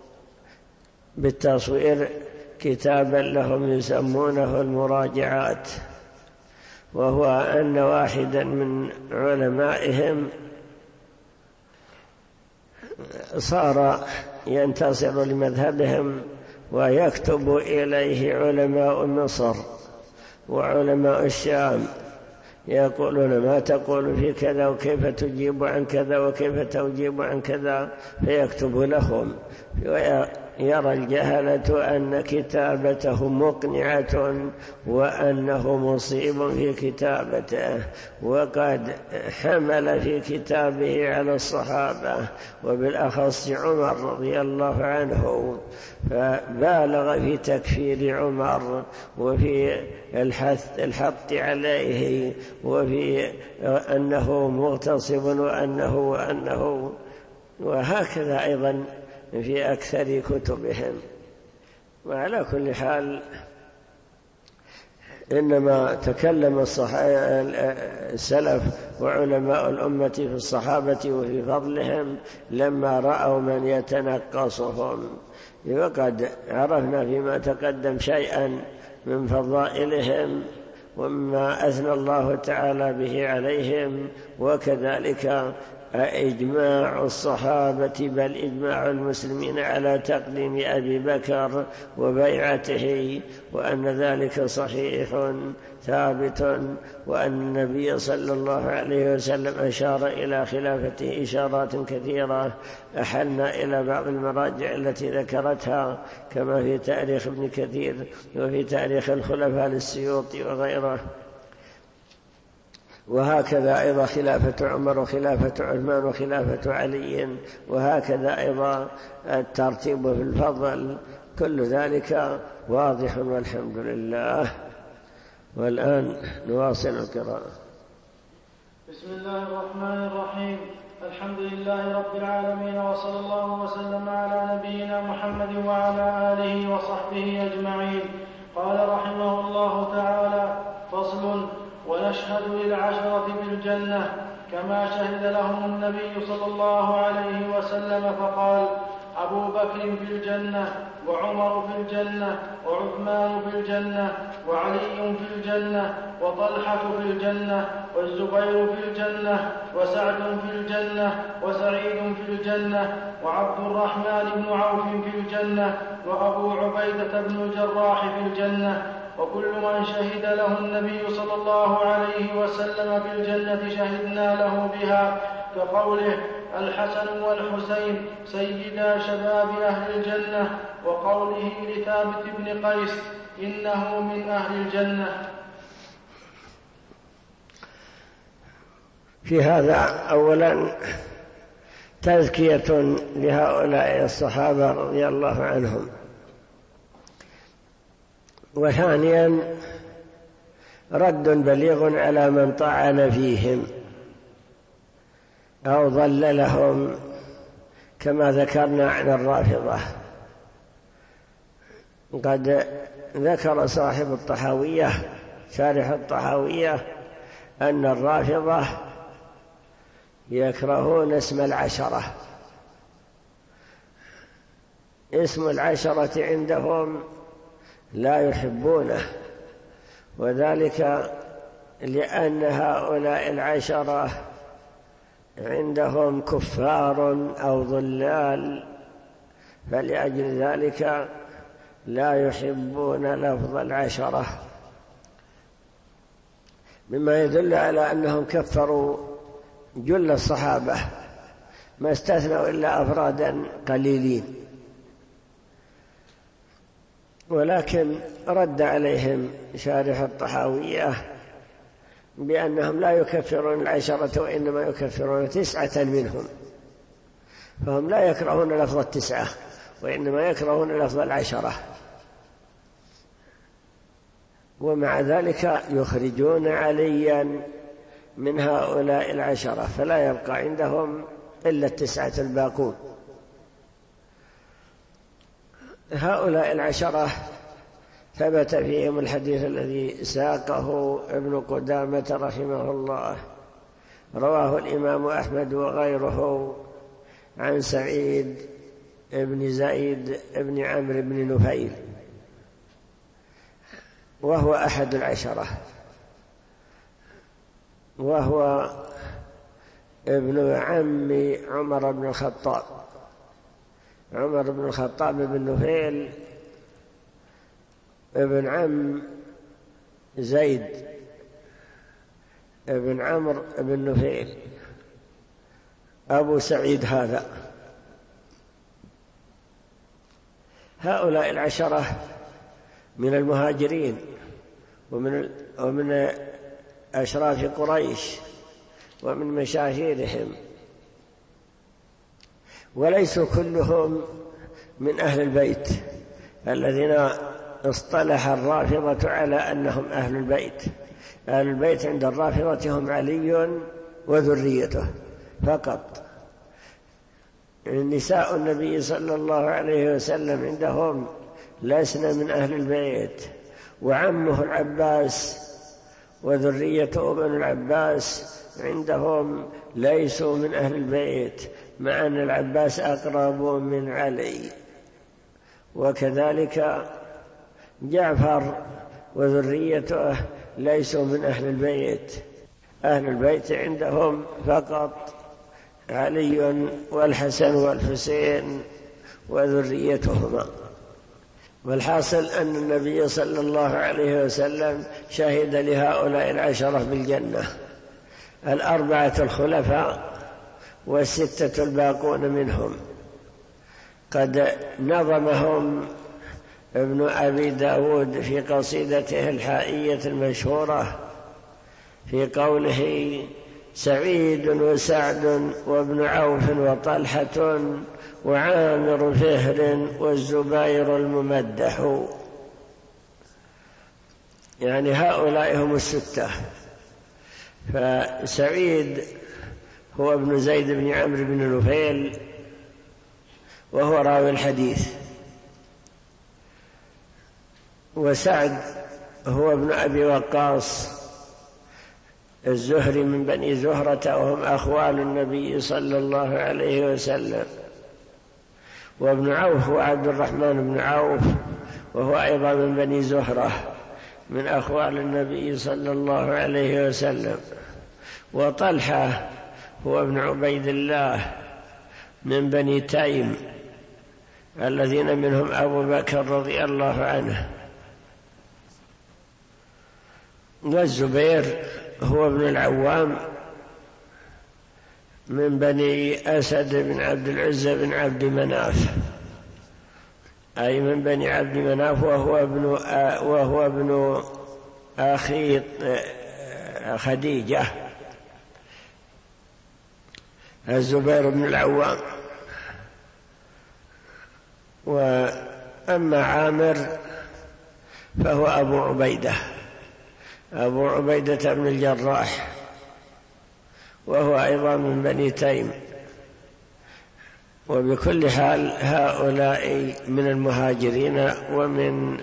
Speaker 1: بالتصوير كتابا لهم يسمونه المراجعات، وهو أن واحدا من علمائهم صار ينتصر لمذهبهم ويكتب إليه علماء مصر وعلماء الشام يقولون ما تقول في كذا وكيف تجيب عن كذا وكيف تجيب عن كذا، فيكتب لهم ويرى الجهلة أن كتابته مقنعة وأنه مصيب في كتابته، وقد حمل في كتابه على الصحابة وبالأخص عمر رضي الله عنه، فبالغ في تكفير عمر وفي الحث الحط عليه وفي أنه مغتصب وأنه وأنه وهكذا أيضا في أكثر كتبهم. وعلى كل حال إنما تكلم السلف وعلماء الأمة في الصحابة وفي فضلهم لما رأوا من يتنقصهم، وقد عرفنا فيما تقدم شيئا من فضائلهم ومما أثنى الله تعالى به عليهم، وكذلك إجماع الصحابة بل إجماع المسلمين على تقديم أبي بكر وبيعته، وأن ذلك صحيح ثابت، وأن النبي صلى الله عليه وسلم أشار إلى خلافته إشارات كثيرة أحلنا إلى بعض المراجع التي ذكرتها كما في تاريخ ابن كثير وفي تاريخ الخلفاء للسيوطي وغيره. وهكذا أيضا خلافة عمر وخلافة عثمان وخلافة علي، وهكذا أيضا الترتيب في الفضل، كل ذلك واضح والحمد لله. والآن نواصل القراءة.
Speaker 2: بسم الله الرحمن الرحيم. الحمد لله رب العالمين، وصلى الله وسلم على نبينا محمد وعلى آله وصحبه أجمعين. قال رحمه الله تعالى: فصل: ونشهد للعشرة بالجنة كما شهد لهم النبي صلى الله عليه وسلم فقال: أبو بكر في الجنة، وعمر في الجنة، وعثمان في الجنة، وعلي في الجنة، وطلحة في الجنة، والزبير في الجنة، وسعد في الجنة، وسعيد في الجنة، وعبد الرحمن بن عوف في الجنة، وأبو عبيدة بن الجراح في الجنة، وكل من شهد له النبي صلى الله عليه وسلم بالجنة شهدنا له بها، كقوله: الحسن والحسين سيدا شباب أهل الجنة، وقوله لثابت بن قيس: إنه من أهل الجنة.
Speaker 1: في هذا أولا تزكية لهؤلاء الصحابة رضي الله عنهم. وثانيا رد بليغ على من طعن فيهم أو ضللهم، كما ذكرنا عن الرافضة. قد ذكر صاحب الطحاوية شارح الطحاوية أن الرافضة يكرهون اسم العشرة. اسم العشرة عندهم لا يحبونه، وذلك لأن هؤلاء العشرة عندهم كفار أو ضلال، فلأجل ذلك لا يحبون لفظ العشرة، مما يدل على أنهم كفروا جل الصحابة، ما استثنوا إلا أفرادا قليلين. ولكن رد عليهم شارح الطحاوية بأنهم لا يكفرون العشرة، وإنما يكفرون تسعة منهم، فهم لا يكرهون لفظ التسعة، وإنما يكرهون لفظ العشرة. ومع ذلك يخرجون عليا من هؤلاء العشرة، فلا يبقى عندهم إلا التسعة الباقون. هؤلاء هؤلاء ثبت فيهم الحديث الذي ساقه ابن قدامة رحمه الله، رواه الإمام أحمد وغيره عن سعيد بن زيد بن عمرو بن نفيل، وهو أحد العشرة، وهو ابن عم عمر بن الخطاب. عمر بن الخطاب بن نفيل ابن عم زيد ابن عمرو بن نفيل أبو سعيد هذا. هؤلاء العشرة من المهاجرين ومن ومن أشراف قريش ومن مشاهيرهم، وليسوا كلهم من أهل البيت الذين اصطلح الرافضة على أنهم أهل البيت. أهل البيت عند الرافضة هم علي وذريته فقط. نساء النبي صلى الله عليه وسلم عندهم لسن من أهل البيت، وعمه العباس وذريته بن العباس عندهم ليسوا من أهل البيت، مع أن العباس أقرب من علي. وكذلك جعفر وذريته ليسوا من أهل البيت. أهل البيت عندهم فقط علي والحسن والحسين وذريتهما. والحاصل أن النبي صلى الله عليه وسلم شهد لهؤلاء العشرة بالجنة، الأربعة الخلفاء والستة الباقون منهم. قد نظمهم ابن أبي داود في قصيدته الحائية المشهورة في قوله: سعيد وسعد وابن عوف وطلحة وعامر فهر والزبير الممدح. يعني هؤلاء هم الستة. فسعيد هو ابن زيد بن عمرو بن نفيل، وهو راوي الحديث. وسعد هو ابن أبي وقاص الزهري من بني زهرة، وهم أخوال النبي صلى الله عليه وسلم. وابن عوف هو عبد الرحمن بن عوف، وهو أيضا من بني زهرة من أخوال النبي صلى الله عليه وسلم. وطلحة هو ابن عبيد الله من بني تيم الذين منهم أبو بكر رضي الله عنه. والزبير هو ابن العوام من بني أسد بن عبد العزة بن عبد مناف، أي من بني عبد مناف، وهو ابن وهو ابن أخي خديجة. الزبير بن العوام. وأما عامر فهو أبو عبيدة أبو عبيدة بن الجراح، وهو أيضا من بني تيم. وبكل حال هؤلاء من المهاجرين ومن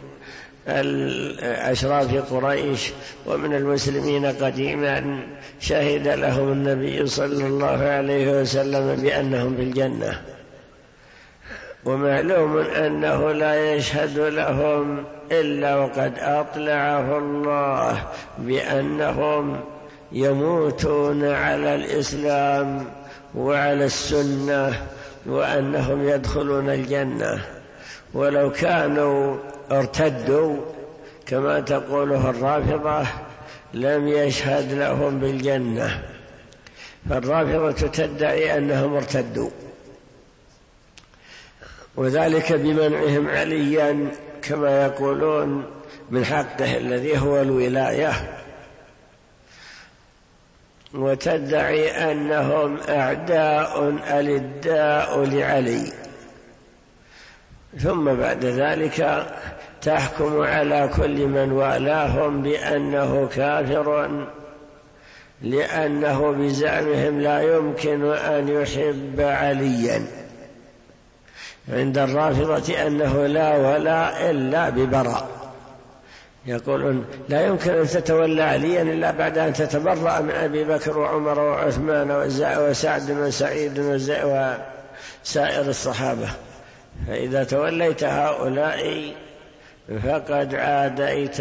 Speaker 1: أشراف قريش ومن المسلمين قديما، شهد لهم النبي صلى الله عليه وسلم بأنهم في الجنة. ومعلوم أنه لا يشهد لهم إلا وقد أطلعه الله بأنهم يموتون على الإسلام وعلى السنة، وأنهم يدخلون الجنة. ولو كانوا ارتدوا كما تقوله الرافضة لم يشهد لهم بالجنة، فالرافضة تدعي أنهم ارتدوا، وذلك بمنعهم عليا كما يقولون من حقه الذي هو الولاية، وتدعي أنهم أعداء ألداء لعلي، ثم بعد ذلك تحكم على كل من والاهم بأنه كافر، لأنه بزعمهم لا يمكن أن يحب عليا. عند الرافضة أنه لا ولا إلا ببراء، يقولون لا يمكن أن تتولى عليا إلا بعد أن تتبرأ من أبي بكر وعمر وعثمان وسعد بن سعيد وسائر الصحابة، فإذا توليت هؤلاء فقد عاديت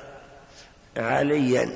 Speaker 1: عليا.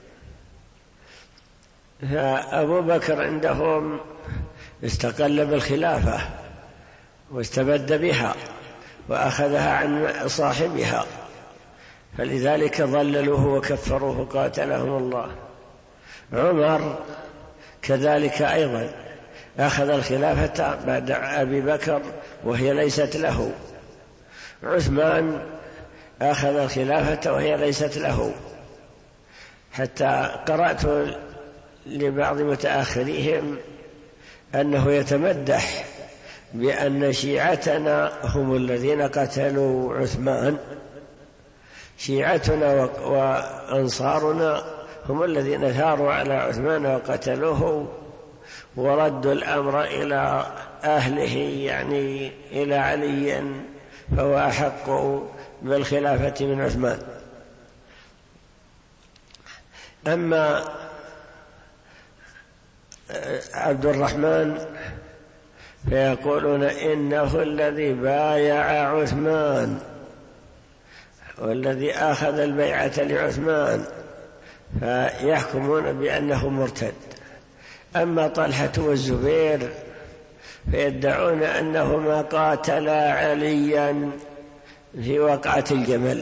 Speaker 1: فأبو بكر عندهم استقل بالخلافة واستبد بها وأخذها عن صاحبها، فلذلك ضللوه وكفروه قاتلهم الله. عمر كذلك أيضا أخذ الخلافة بعد أبي بكر وهي ليست له. عثمان أخذ الخلافة وهي ليست له، حتى قرأت لبعض متأخريهم أنه يتمدح بأن شيعتنا هم الذين قتلوا عثمان، شيعتنا وأنصارنا هم الذين ثاروا على عثمان وقتلوه وردوا الأمر إلى أهله، يعني إلى علي، فهو أحق بالخلافة من عثمان. أما عبد الرحمن فيقولون إنه الذي بايع عثمان والذي أخذ البيعة لعثمان، فيحكمون بأنه مرتد. أما طلحة والزبير فيدعون أنهما قاتلا عليا في وقعة الجمل.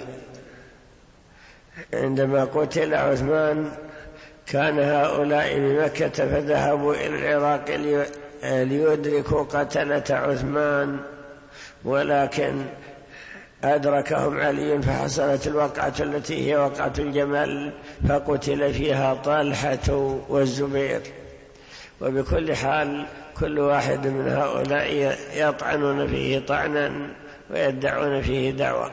Speaker 1: عندما قتل عثمان كان هؤلاء بمكة فذهبوا إلى العراق ليدركوا قتلة عثمان، ولكن أدركهم علي فحصلت الوقعة التي هي وقعة الجمل، فقتل فيها طلحة والزبير. وبكل حال كل واحد من هؤلاء يطعنون فيه طعنا ويدعون فيه دعوة.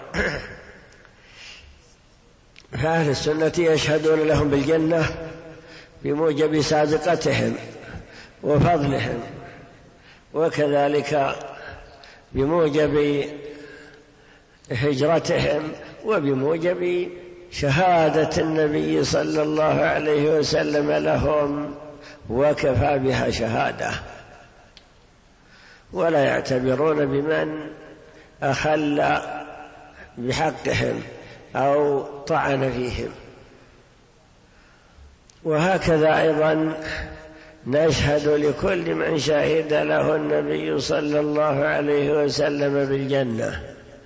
Speaker 1: فأهل السنة يشهدون لهم بالجنة بموجب سابقتهم وفضلهم، وكذلك بموجب هجرتهم وبموجب شهادة النبي صلى الله عليه وسلم لهم، وكفى بها شهادة. ولا يعتبرون بمن أخل بحقهم أو طعن فيهم. وهكذا أيضا نشهد لكل من شهد له النبي صلى الله عليه وسلم بالجنة،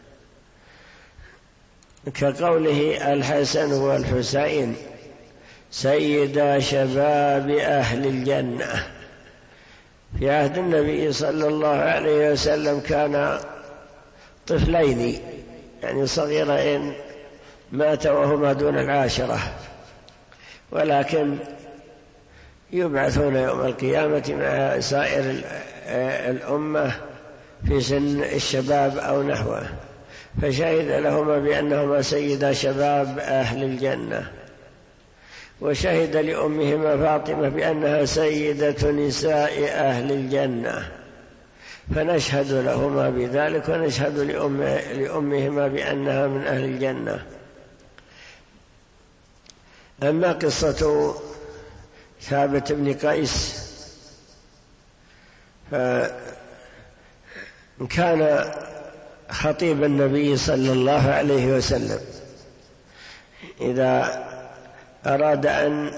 Speaker 1: كقوله الحسن والحسين سيدا شباب أهل الجنة. في عهد النبي صلى الله عليه وسلم كان طفلين يعني صغيرين مات وهما دون العاشرة، ولكن يبعثون يوم القيامة مع سائر الأمة في سن الشباب أو نحوه، فشهد لهما بأنهما سيدا شباب أهل الجنة، وشهد لأمهما فاطمة بأنها سيدة نساء أهل الجنة، فنشهد لهما بذلك ونشهد لأمهما بأنها من أهل الجنة. أما قصة ثابت بن قيس فكان خطيب النبي صلى الله عليه وسلم إذا أراد أن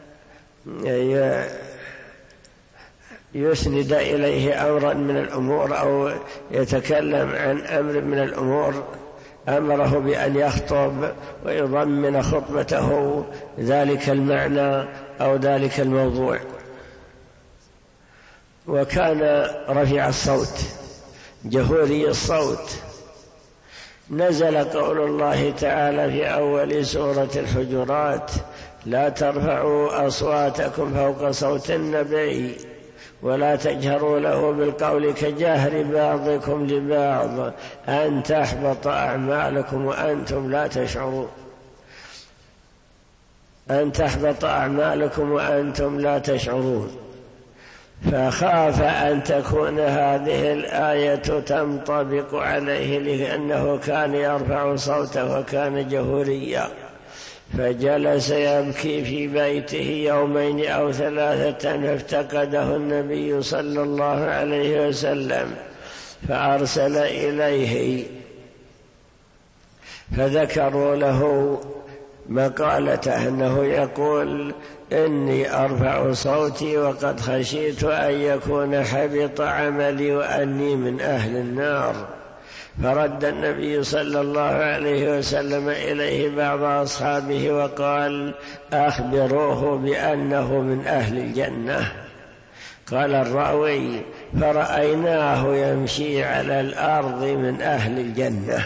Speaker 1: يسند إليه أمرا من الأمور أو يتكلم عن أمر من الأمور أمره بأن يخطب ويضمن خطبته ذلك المعنى أو ذلك الموضوع. وكان رفيع الصوت جهوري الصوت. نزل قول الله تعالى في أول سورة الحجرات: لا ترفعوا أصواتكم فوق صوت النبي ولا تجهروا له بالقول كجهر بعضكم لبعض أن تحبط أعمالكم وأنتم لا تشعرون أن تحبط أعمالكم وأنتم لا تشعرون. فخاف أن تكون هذه الآية تنطبق عليه لأنه كان يرفع صوته وكان جهوريا، فجلس يبكي في بيته يومين أو ثلاثة، فافتقده النبي صلى الله عليه وسلم فأرسل إليه فذكروا له مقالته أنه يقول: إني أرفع صوتي وقد خشيت أن يكون حبط عملي وأني من أهل النار. فرد النبي صلى الله عليه وسلم إليه بعض أصحابه وقال: أخبروه بأنه من أهل الجنة. قال الراوي: فرأيناه يمشي على الأرض من أهل الجنة.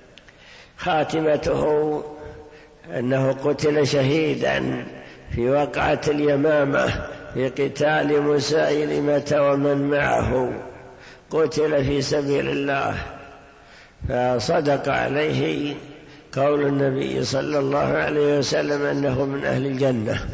Speaker 1: خاتمته أنه قتل شهيدا في وقعة اليمامة في قتال مسيلمة ومن معه، قتل في سبيل الله، فصدق عليه قول النبي صلى الله عليه وسلم أنه من أهل الجنة.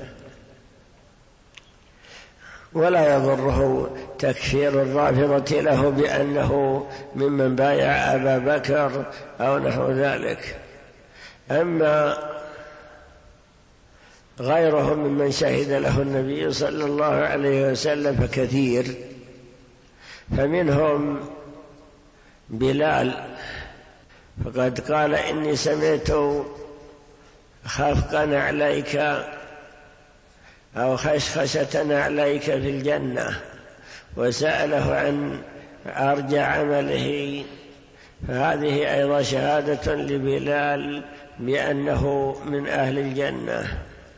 Speaker 1: ولا يضره تكفير الرافضة له بأنه ممن بايع أبا بكر أو نحو ذلك. أما غيرهم ممن شهد له النبي صلى الله عليه وسلم فكثير، فمنهم بلال، فقد قال: إني سمعت خفقا عليك أو خشخشة عليك في الجنة، وسأله عن أرجى عمله، فهذه أيضا شهادة لبلال بأنه من أهل الجنة.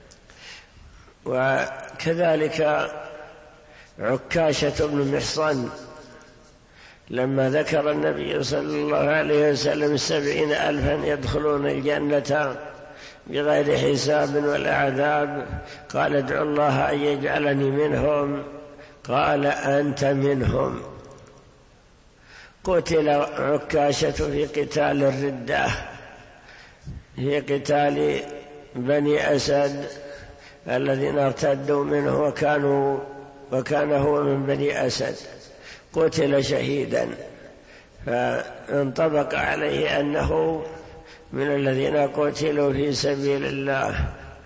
Speaker 1: وكذلك عكاشة بن محصن لما ذكر النبي صلى الله عليه وسلم سبعين ألفا يدخلون الجنة بغير حساب ولا عذاب، قال: ادعو الله أن يجعلني منهم. قال: أنت منهم. قتل عكاشة في قتال الردة، في قتال بني أسد الذين ارتدوا منه وكانوا وكان هو من بني أسد، قتل شهيدا، فانطبق عليه أنه من الذين قتلوا في سبيل الله.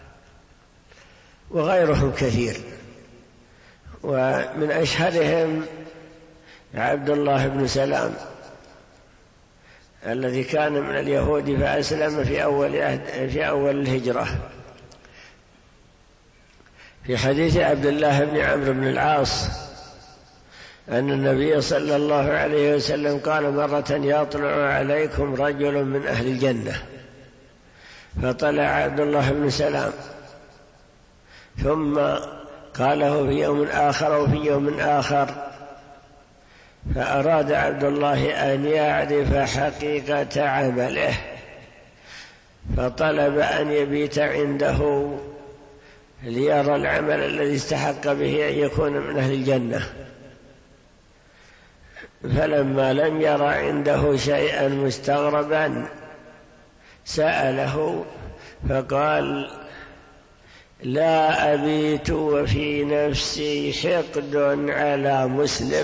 Speaker 1: وغيرهم كثير، ومن أشهرهم عبد الله بن سلام الذي كان من اليهود فأسلم في أول في أول الهجرة. في حديث عبد الله بن عمرو بن العاص أن النبي صلى الله عليه وسلم قال مرة: يطلع عليكم رجل من أهل الجنة، فطلع عبد الله بن سلام، ثم قاله في يوم آخر وفي يوم آخر، فأراد عبد الله أن يعرف حقيقة عمله، فطلب أن يبيت عنده ليرى العمل الذي استحق به أن يكون من أهل الجنة، فلما لم ير عنده شيئا مستغربا سأله فقال: لا أبيت وفي نفسي حقد على مسلم،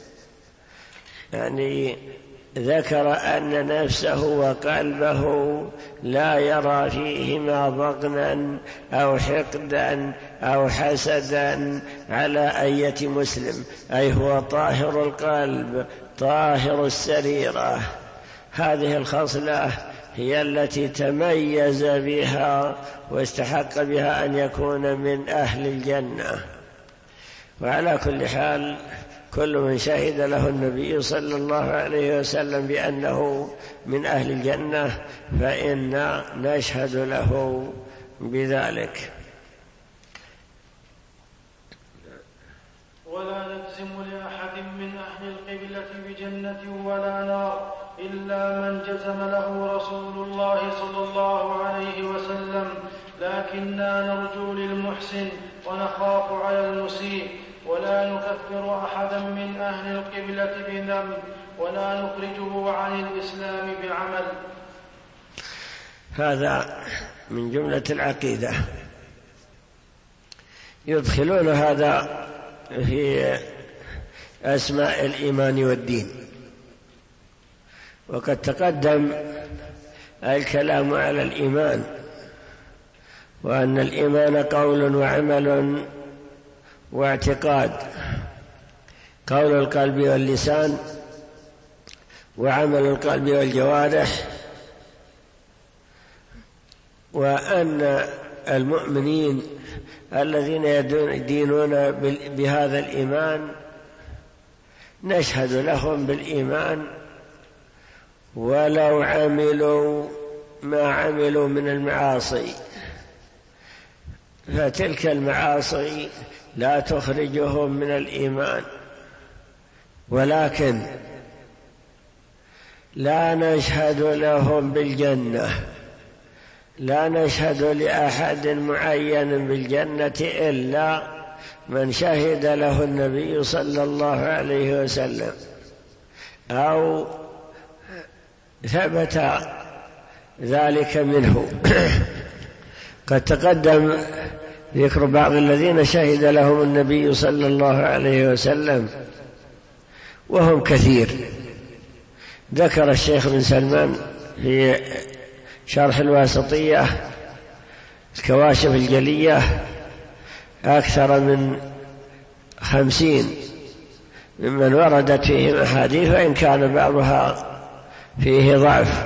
Speaker 1: يعني ذكر أن نفسه وقلبه لا يرى فيهما ضغنا أو حقدا أو حسدا على أية مسلم، أي هو طاهر القلب طاهر السريرة. هذه الخصلة هي التي تميز بها واستحق بها أن يكون من أهل الجنة. وعلى كل حال كل من شهد له النبي صلى الله عليه وسلم بأنه من أهل الجنة فإنا نشهد له بذلك.
Speaker 2: ولا نجزم لأحد من أهل القبلة بجنة ولا نار إلا من جزم له رسول الله صلى الله عليه وسلم، لكننا نرجو للمحسن ونخاف على المسيء، ولا نكفر أحدا من أهل القبلة بذنب ولا نخرجه عن الإسلام بعمل.
Speaker 1: هذا من جملة العقيدة، يدخلون هذا في أسماء الإيمان والدين، وقد تقدم الكلام على الإيمان، وأن الإيمان قول وعمل واعتقاد، قول القلب واللسان وعمل القلب والجوارح، وأن المؤمنين الذين يدينون بهذا الإيمان نشهد لهم بالإيمان ولو عملوا ما عملوا من المعاصي، فتلك المعاصي لا تخرجهم من الإيمان، ولكن لا نشهد لهم بالجنة، لا نشهد لأحد معين بالجنة إلا من شهد له النبي صلى الله عليه وسلم أو ثبت ذلك منه. قد تقدم ذكر بعض الذين شهد لهم النبي صلى الله عليه وسلم وهم كثير. ذكر الشيخ بن سلمان في شرح الواسطية الكواشف الجلية أكثر من خمسين ممن وردت فيهم أحاديث، وإن كان بعضها فيه ضعف.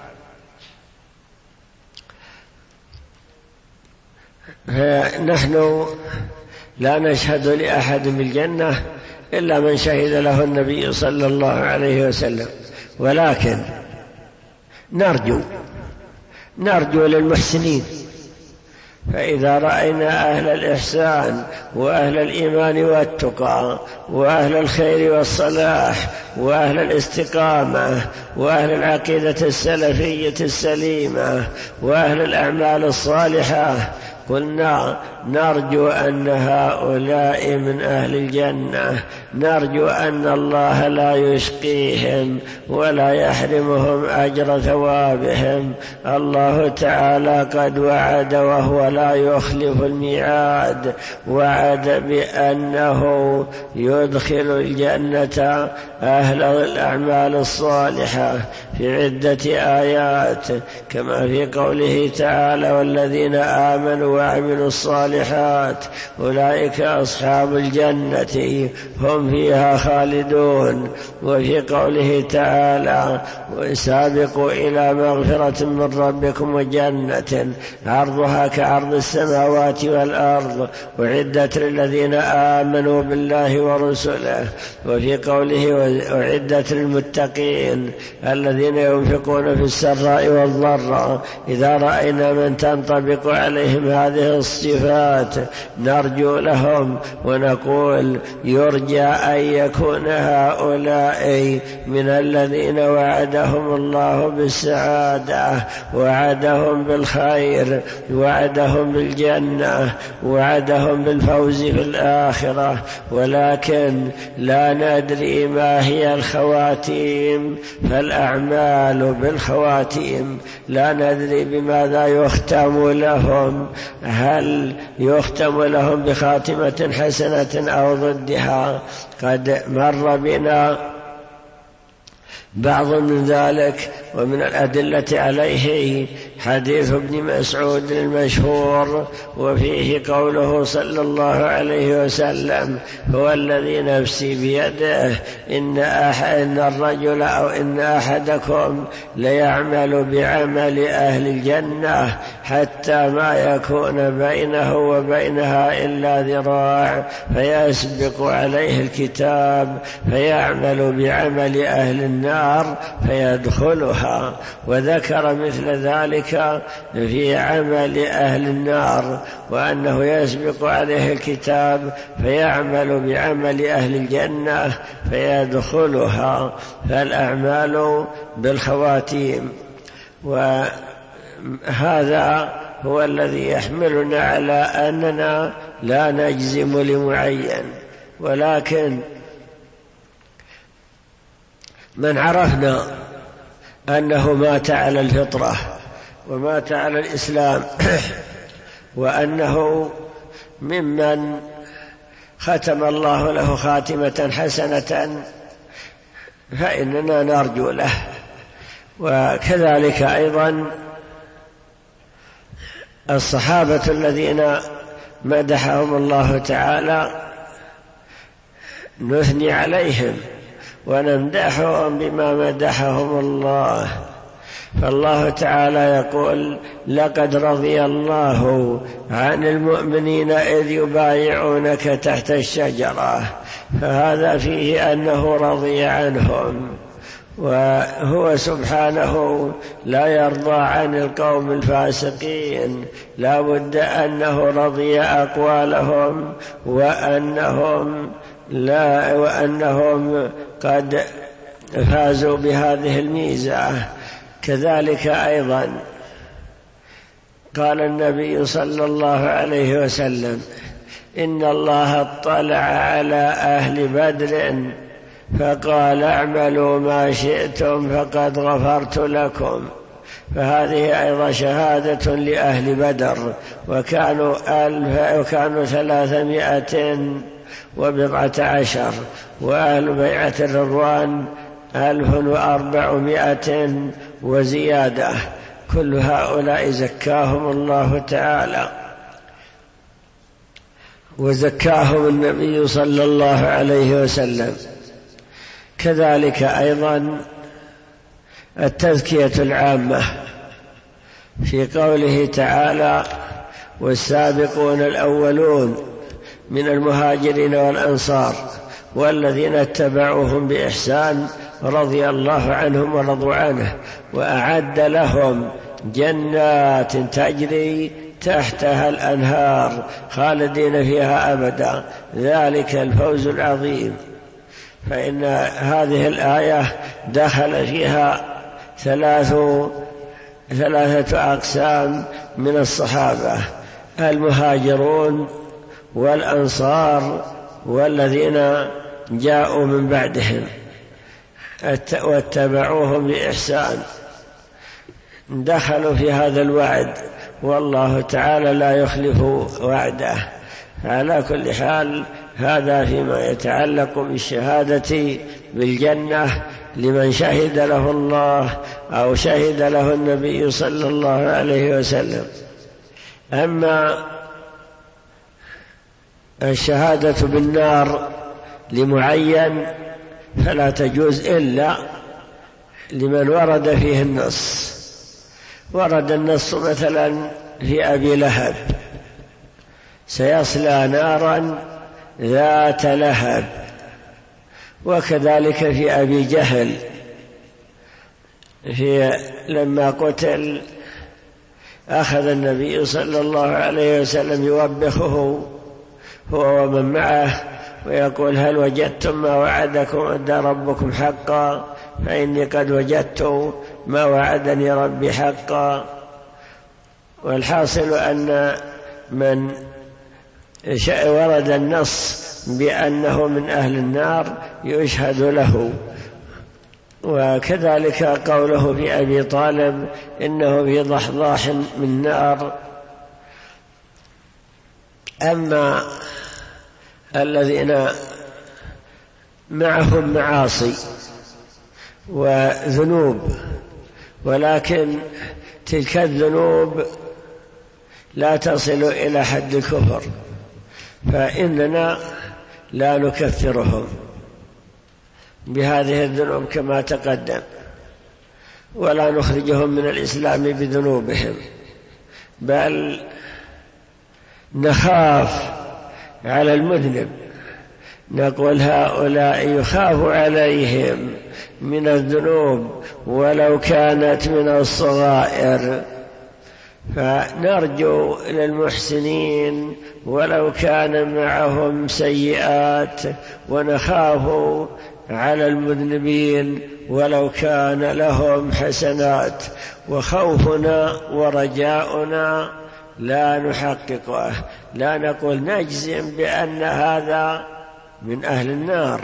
Speaker 1: فنحن لا نشهد لأحد بالجنة إلا من شهد له النبي صلى الله عليه وسلم، ولكن نرجو نرجو للمحسنين، فإذا رأينا أهل الإحسان وأهل الإيمان والتقى وأهل الخير والصلاح وأهل الاستقامة وأهل العقيدة السلفية السليمة وأهل الأعمال الصالحة، قلنا نرجو أن هؤلاء من أهل الجنة، نرجو أن الله لا يشقيهم ولا يحرمهم أجر ثوابهم. الله تعالى قد وعد وهو لا يخلف الميعاد، وعد بأنه يدخل الجنة أهل الأعمال الصالحة في عدة آيات، كما في قوله تعالى: والذين آمنوا وعملوا الصالحات أولئك أصحاب الجنة هم فيها خالدون. وفي قوله تعالى: وسابقوا إلى مغفرة من ربكم وجنة عرضها كعرض السماوات والأرض أعدت للذين آمنوا بالله ورسله. وفي قوله: أعدت للمتقين الذين ينفقون في السراء والضراء إذا رأينا من تنطبق عليهم هذه الصفات نرجو لهم ونقول يرجى أن يكون هؤلاء من الذين وعدهم الله بالسعادة، وعدهم بالخير، وعدهم بالجنة، وعدهم بالفوز في الآخرة، ولكن لا ندري ما هي الخواتيم، فالأعمال بالخواتيم لا ندري بماذا يختم لهم، هل يختم لهم بخاتمة حسنة أو ضدها؟ قد مر بنا بعض من ذلك، ومن الأدلة عليه حديث ابن مسعود المشهور، وفيه قوله صلى الله عليه وسلم: هو الذي نفسي بيده إن, إن الرجل أو إن أحدكم ليعمل بعمل أهل الجنة حتى ما يكون بينه وبينها إلا ذراع، فيسبق عليه الكتاب فيعمل بعمل أهل النار فيدخلها. وذكر مثل ذلك في عمل أهل النار، وأنه يسبق عليه الكتاب فيعمل بعمل أهل الجنة فيدخلها. فالأعمال بالخواتيم، وهذا هو الذي يحملنا على أننا لا نجزم لمعين، ولكن من عرفنا أنه مات على الفطرة ومات على الإسلام وأنه ممن ختم الله له خاتمة حسنة فإننا نرجو له. وكذلك أيضا الصحابة الذين مدحهم الله تعالى نثني عليهم ونمدحهم بما مدحهم الله. فالله تعالى يقول: لقد رضي الله عن المؤمنين إذ يبايعونك تحت الشجرة، فهذا فيه أنه رضي عنهم، وهو سبحانه لا يرضى عن القوم الفاسقين، لا بد أنه رضي أقوالهم وأنهم لا وأنهم قد فازوا بهذه الميزة. كذلك أيضا قال النبي صلى الله عليه وسلم: إن الله اطلع على أهل بدر فقال: اعملوا ما شئتم فقد غفرت لكم. فهذه أيضا شهادة لأهل بدر، وكانوا, ألف وكانوا ثلاثمائة وبضعة عشر، وأهل بيعة الرضوان ألف وأربعمائة وزيادة. كل هؤلاء زكاهم الله تعالى، وزكاهم النبي صلى الله عليه وسلم. كذلك أيضا التزكية العامة في قوله تعالى: والسابقون الأولون من المهاجرين والأنصار والذين اتبعوهم بإحسان رضي الله عنهم ورضوا عنه وأعد لهم جنات تجري تحتها الأنهار خالدين فيها أبدا، ذلك الفوز العظيم. فإن هذه الآية دخل فيها ثلاث ثلاثة أقسام من الصحابة: المهاجرون والأنصار والذين جاءوا من بعدهم واتبعوهم بإحسان، دخلوا في هذا الوعد، والله تعالى لا يخلف وعده. على كل حال هذا فيما يتعلق بالشهادة بالجنة لمن شهد له الله أو شهد له النبي صلى الله عليه وسلم. أما الشهادة بالنار لمعين فلا تجوز إلا لمن ورد فيه النص. ورد النص مثلا في أبي لهب: سيصلى نارا ذات لهب. وكذلك في أبي جهل في لما قتل أخذ النبي صلى الله عليه وسلم يوبخه هو ومن معه ويقول: هل وجدتم ما وعدكم ربكم حقا؟ فإني قد وجدت ما وعدني ربي حقا. والحاصل أن من ورد النص بأنه من أهل النار يشهد له. وكذلك قوله في أبي طالب: إنه في ضحضاح من نار. أما الذين معهم معاصي وذنوب ولكن تلك الذنوب لا تصل إلى حد الكفر، فإننا لا نكفرهم بهذه الذنوب كما تقدم، ولا نخرجهم من الإسلام بذنوبهم، بل نخاف على المذنب، نقول: هؤلاء يخاف عليهم من الذنوب ولو كانت من الصغائر، فنرجو للمحسنين ولو كان معهم سيئات، ونخاف على المذنبين ولو كان لهم حسنات. وخوفنا ورجاؤنا لا نحققه، لا نقول نجزم بأن هذا من أهل النار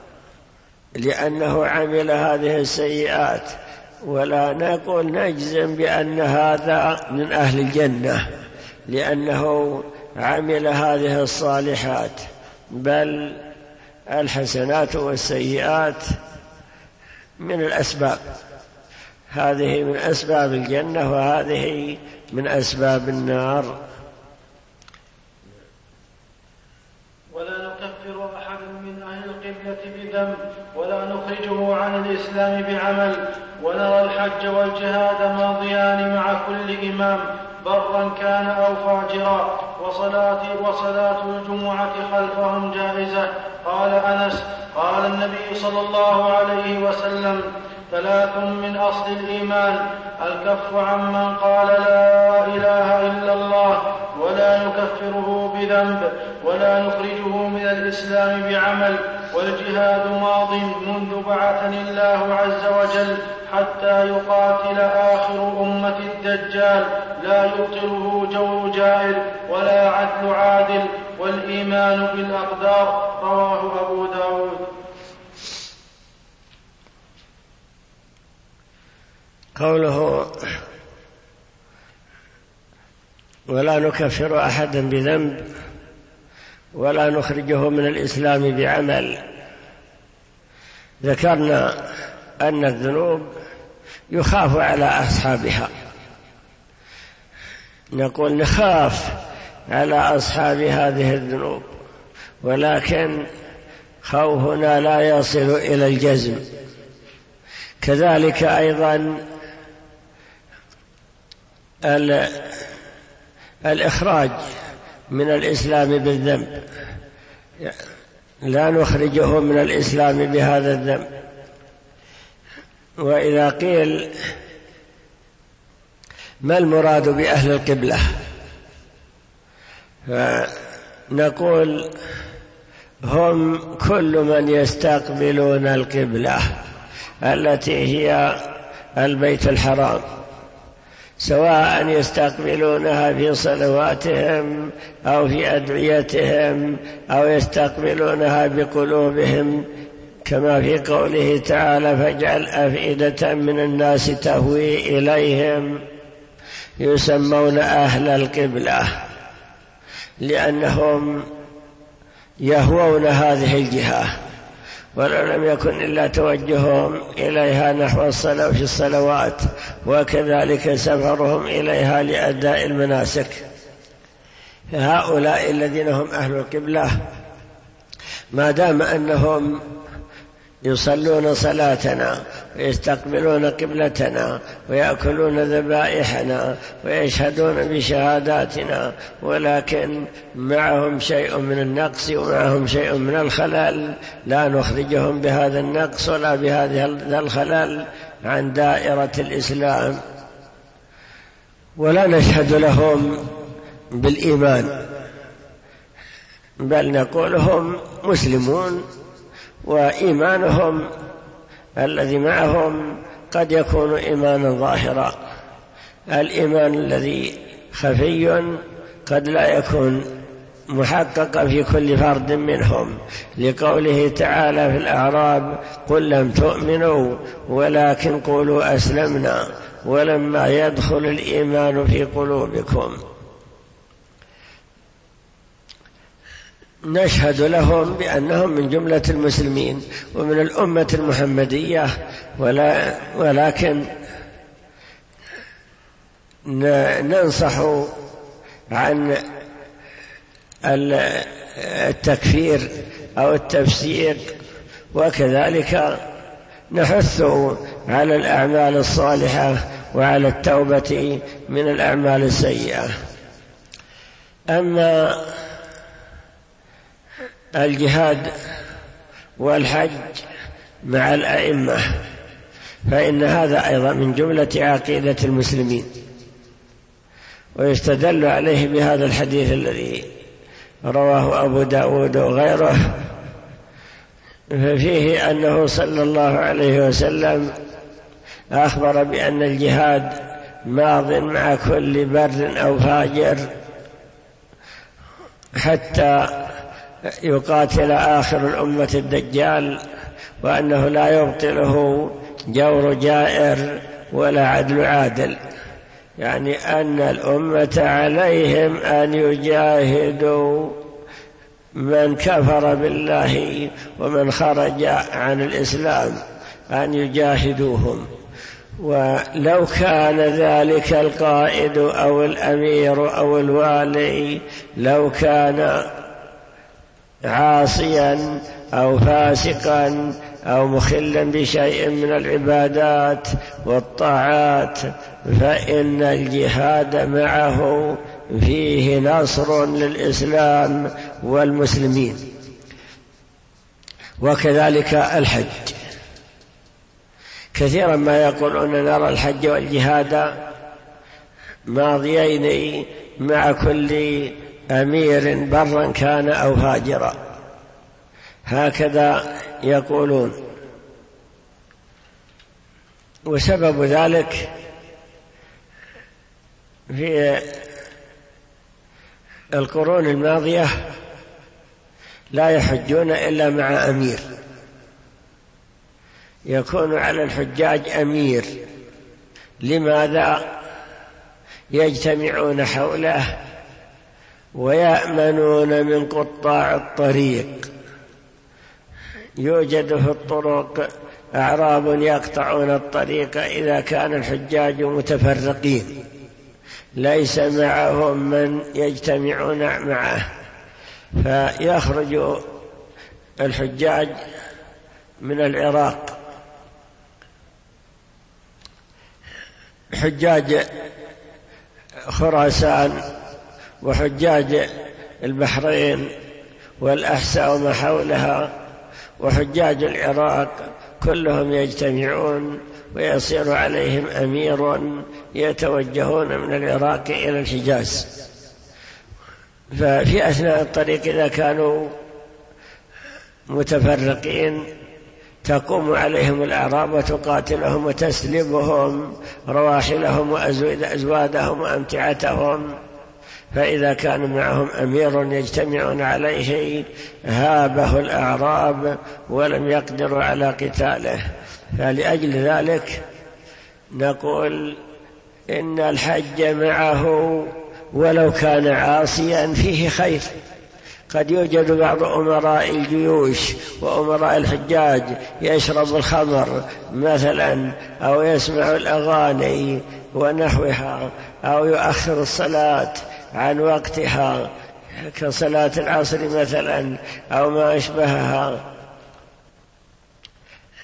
Speaker 1: لأنه عمل هذه السيئات، ولا نقول نجزم بأن هذا من أهل الجنة لأنه عمل هذه الصالحات، بل الحسنات والسيئات من الأسباب، هذه من أسباب الجنة وهذه من أسباب النار.
Speaker 2: ولا نكفر أحدا من أهل القبلة بذنب ولا نخرجه عن الإسلام بعمل، ونرى الحج والجهاد ماضيان مع كل إمام برا كان أو فاجرا، وصلاة, وصلاة الجمعة خلفهم جائزة. قال أنس: قال النبي صلى الله عليه وسلم: ثلاث من أصل الإيمان: الكف عمن قال لا إله إلا الله ولا نكفره بذنب ولا نخرجه من الإسلام بعمل، والجهاد ماض منذ بعثني الله عز وجل حتى يقاتل آخر أمة الدجال، لا يبطله جور جائر ولا عدل عادل، والإيمان بالأقدار. رواه أبو داود.
Speaker 1: قوله ولا نكفر أحدا بذنب ولا نخرجه من الإسلام بعمل، ذكرنا أن الذنوب يخاف على أصحابها، نقول نخاف على أصحاب هذه الذنوب، ولكن خوفنا لا يصل إلى الجزم. كذلك أيضا الإخراج من الإسلام بالذنب، لا نخرجه من الإسلام بهذا الذنب. وإذا قيل ما المراد بأهل القبلة، فنقول هم كل من يستقبلون القبلة التي هي البيت الحرام، سواء يستقبلونها في صلواتهم أو في أدعيتهم أو يستقبلونها بقلوبهم، كما في قوله تعالى: فاجعل أفئدة من الناس تهوي إليهم، يسمون أهل القبلة لأنهم يهوون هذه الجهة، ولو لم يكن إلا توجههم إليها نحو الصلاة في الصلوات، وكذلك سفرهم إليها لأداء المناسك. فهؤلاء الذين هم أهل القبلة ما دام أنهم يصلون صلاتنا ويستقبلون قبلتنا ويأكلون ذبائحنا ويشهدون بشهاداتنا، ولكن معهم شيء من النقص ومعهم شيء من الخلل، لا نخرجهم بهذا النقص ولا بهذا الخلل عن دائرة الإسلام. ولا نشهد لهم بالإيمان، بل نقول هم مسلمون، وإيمانهم الذي معهم قد يكون إيمانا ظاهرا. الإيمان الذي خفي قد لا يكون محققا في كل فرد منهم، لقوله تعالى في الأعراب: قل لم تؤمنوا ولكن قولوا أسلمنا ولما يدخل الإيمان في قلوبكم. نشهد لهم بأنهم من جملة المسلمين ومن الأمة المحمدية، ولا ولكن ننصح عن التكفير أو التفسيق، وكذلك نحث على الأعمال الصالحة وعلى التوبة من الأعمال السيئة. أما الجهاد والحج مع الأئمة فإن هذا أيضا من جملة عقيدة المسلمين، ويستدل عليه بهذا الحديث الذي رواه أبو داود وغيره، ففيه أنه صلى الله عليه وسلم أخبر بأن الجهاد ماض مع كل بر أو فاجر حتى يقاتل آخر الأمة الدجال، وأنه لا يبطله جور جائر ولا عدل عادل، يعني أن الأمة عليهم أن يجاهدوا من كفر بالله ومن خرج عن الإسلام، أن يجاهدوهم. ولو كان ذلك القائد أو الأمير أو الوالي لو كان عاصيا أو فاسقا أو مخلا بشيء من العبادات والطاعات، فإن الجهاد معه فيه نصر للإسلام والمسلمين. وكذلك الحج، كثيرا ما يقولون نرى الحج والجهاد ماضيين مع كل أمير برا كان أو فاجرا، هكذا يقولون. وسبب ذلك في القرون الماضية لا يحجون إلا مع أمير، يكون على الحجاج أمير. لماذا؟ يجتمعون حوله ويأمنون من قطاع الطريق. يوجد في الطرق أعراب يقطعون الطريق إذا كان الحجاج متفرقين، ليس معهم من يجتمعون معه، فيخرج الحجاج من العراق، حجاج خراسان وحجاج البحرين والأحساء وما حولها وحجاج العراق، كلهم يجتمعون ويصير عليهم أمير يتوجهون من العراق إلى الحجاز. ففي أثناء الطريق إذا كانوا متفرقين تقوم عليهم الأعراب وتقاتلهم وتسلبهم رواحلهم وأزوادهم وأمتعتهم، فإذا كان معهم أمير يجتمعون عليه هابه الأعراب ولم يقدروا على قتاله. فلأجل ذلك نقول إن الحج معه ولو كان عاصيا فيه خير. قد يوجد بعض أمراء الجيوش وأمراء الحجاج يشرب الخمر مثلا أو يسمع الأغاني ونحوها أو يؤخر الصلاة عن وقتها كصلاة العصر مثلا أو ما أشبهها،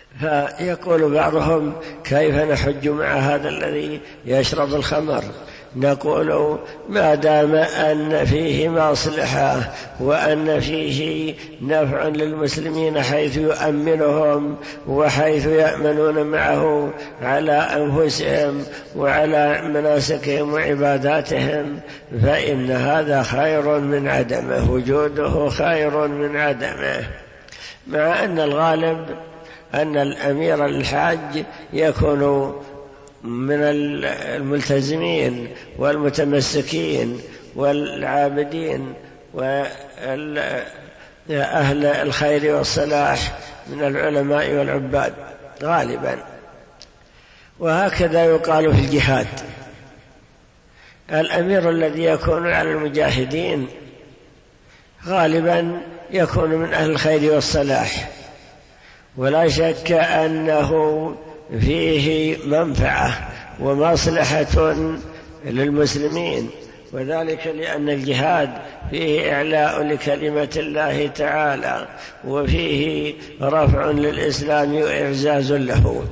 Speaker 1: فيقول بعضهم كيف نحج مع هذا الذي يشرب الخمر؟ نقول ما دام أن فيه مصلحة وأن فيه نفع للمسلمين حيث يؤمنهم وحيث يأمنون معه على أنفسهم وعلى مناسكهم وعباداتهم فإن هذا خير من عدمه، وجوده خير من عدمه، مع أن الغالب أن الأمير الحاج يكون من الملتزمين والمتمسكين والعابدين وأهل الخير والصلاح من العلماء والعباد غالبا. وهكذا يقال في الجهاد، الأمير الذي يكون على المجاهدين غالبا يكون من أهل الخير والصلاح، ولا شك أنه فيه منفعة ومصلحة للمسلمين، وذلك لأن الجهاد فيه إعلاء لكلمة الله تعالى وفيه رفع للإسلام وإعزاز له.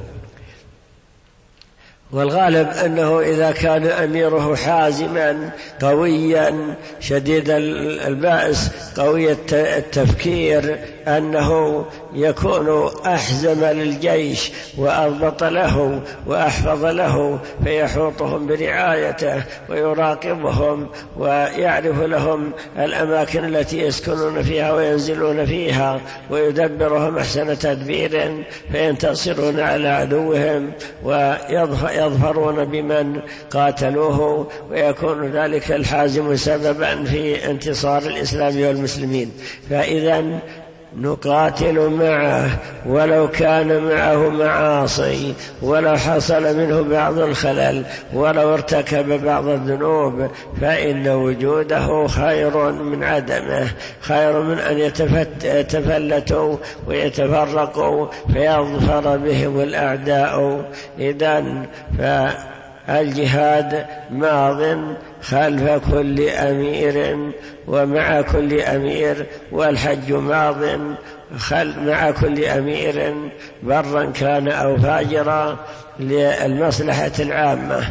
Speaker 1: والغالب أنه إذا كان أميره حازما قويا شديد البأس قوي التفكير أنه يكون أحزم للجيش وأضبط له وأحفظ له، فيحوطهم برعايته ويراقبهم ويعرف لهم الأماكن التي يسكنون فيها وينزلون فيها ويدبرهم أحسن تدبير فينتصرون على عدوهم ويظفرون بمن قاتلوه، ويكون ذلك الحازم سببا في انتصار الإسلام والمسلمين. فإذا نقاتل معه ولو كان معه معاصي، ولو حصل منه بعض الخلل، ولو ارتكب بعض الذنوب، فإن وجوده خير من عدمه، خير من أن يتفلتوا ويتفرقوا فيظفر بهم الأعداء. إذن فالجهاد ماض خلف كل أمير ومع كل أمير، والحج ماض مع كل أمير برا كان أو فاجرا للمصلحة العامة.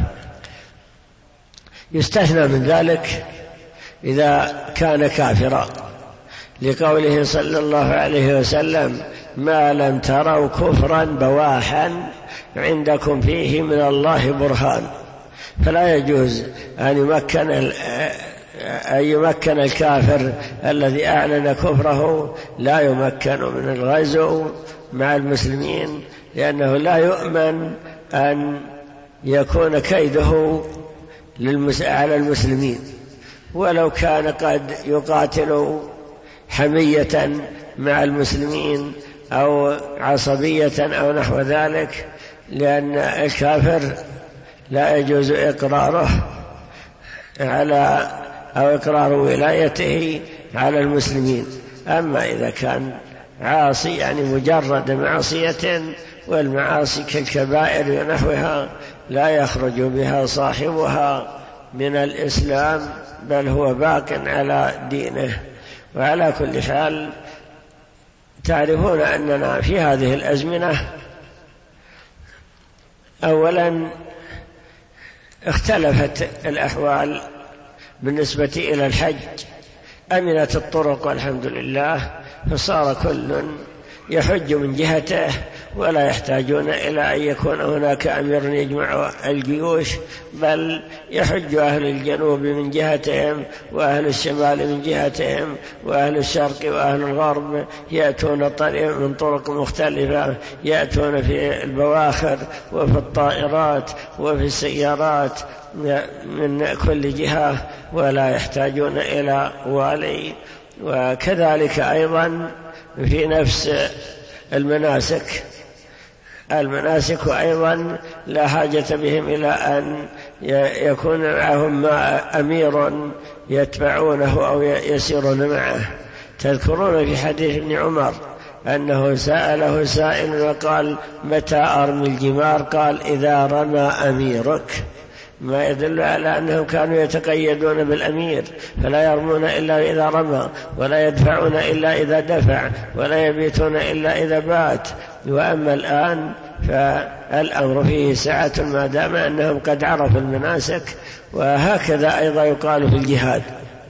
Speaker 1: يستثنى من ذلك إذا كان كافرا، لقوله صلى الله عليه وسلم: ما لم تروا كفرا بواحا عندكم فيه من الله برهان. فلا يجوز أن يمكن أن يمكن الكافر الذي أعلن كفره، لا يمكن من الغزو مع المسلمين، لأنه لا يؤمن أن يكون كيده على المسلمين، ولو كان قد يقاتل حمية مع المسلمين أو عصبية أو نحو ذلك، لأن الكافر لا يجوز إقراره على أو إقرار ولايته على المسلمين. أما إذا كان عاصي يعني مجرد معصية، والمعاصي كالكبائر ونحوها لا يخرج بها صاحبها من الإسلام، بل هو باق على دينه. وعلى كل حال تعرفون أننا في هذه الأزمنة أولا اختلفت الأحوال بالنسبة إلى الحج، أمنت الطرق والحمد لله، فصار كل يحج من جهته ولا يحتاجون إلى أن يكون هناك أمير يجمع الجيوش، بل يحج أهل الجنوب من جهتهم وأهل الشمال من جهتهم وأهل الشرق وأهل الغرب يأتون طريق من طرق مختلفة، يأتون في البواخر وفي الطائرات وفي السيارات من كل جهة ولا يحتاجون إلى والي. وكذلك أيضا في نفس المناسك المناسك أيضا لا حاجة بهم إلى أن يكون معهم أمير يتبعونه أو يسيرون معه. تذكرون في حديث ابن عمر أنه سأله سائل وقال: متى أرمي الجمار؟ قال: إذا رمى أميرك، ما يدل على أنهم كانوا يتقيدون بالأمير، فلا يرمون إلا إذا رمى، ولا يدفعون إلا إذا دفع، ولا يبيتون إلا إذا بات. وأما الآن فالأمر فيه سعة ما دام أنهم قد عرفوا المناسك. وهكذا أيضا يقال في الجهاد.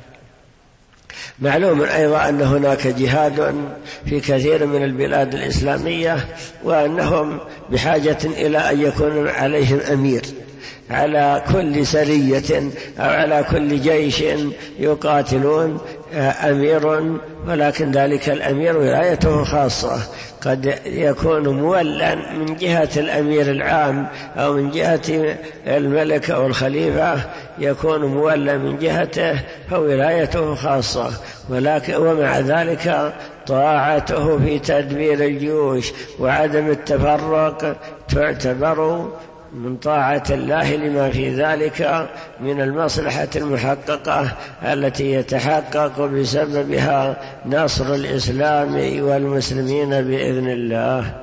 Speaker 1: معلوم أيضا أن هناك جهاد في كثير من البلاد الإسلامية، وأنهم بحاجة إلى أن يكون عليهم أمير على كل سرية أو على كل جيش يقاتلون أمير، ولكن ذلك الأمير ولايته خاصة، قد يكون مولى من جهة الأمير العام أو من جهة الملك أو الخليفة، يكون مولى من جهته فولايته خاصة، ولكن ومع ذلك طاعته في تدبير الجيوش وعدم التفرق تعتبر من طاعة الله لما في ذلك من المصلحة المحققة التي يتحقق بسببها نصر الإسلام والمسلمين بإذن الله.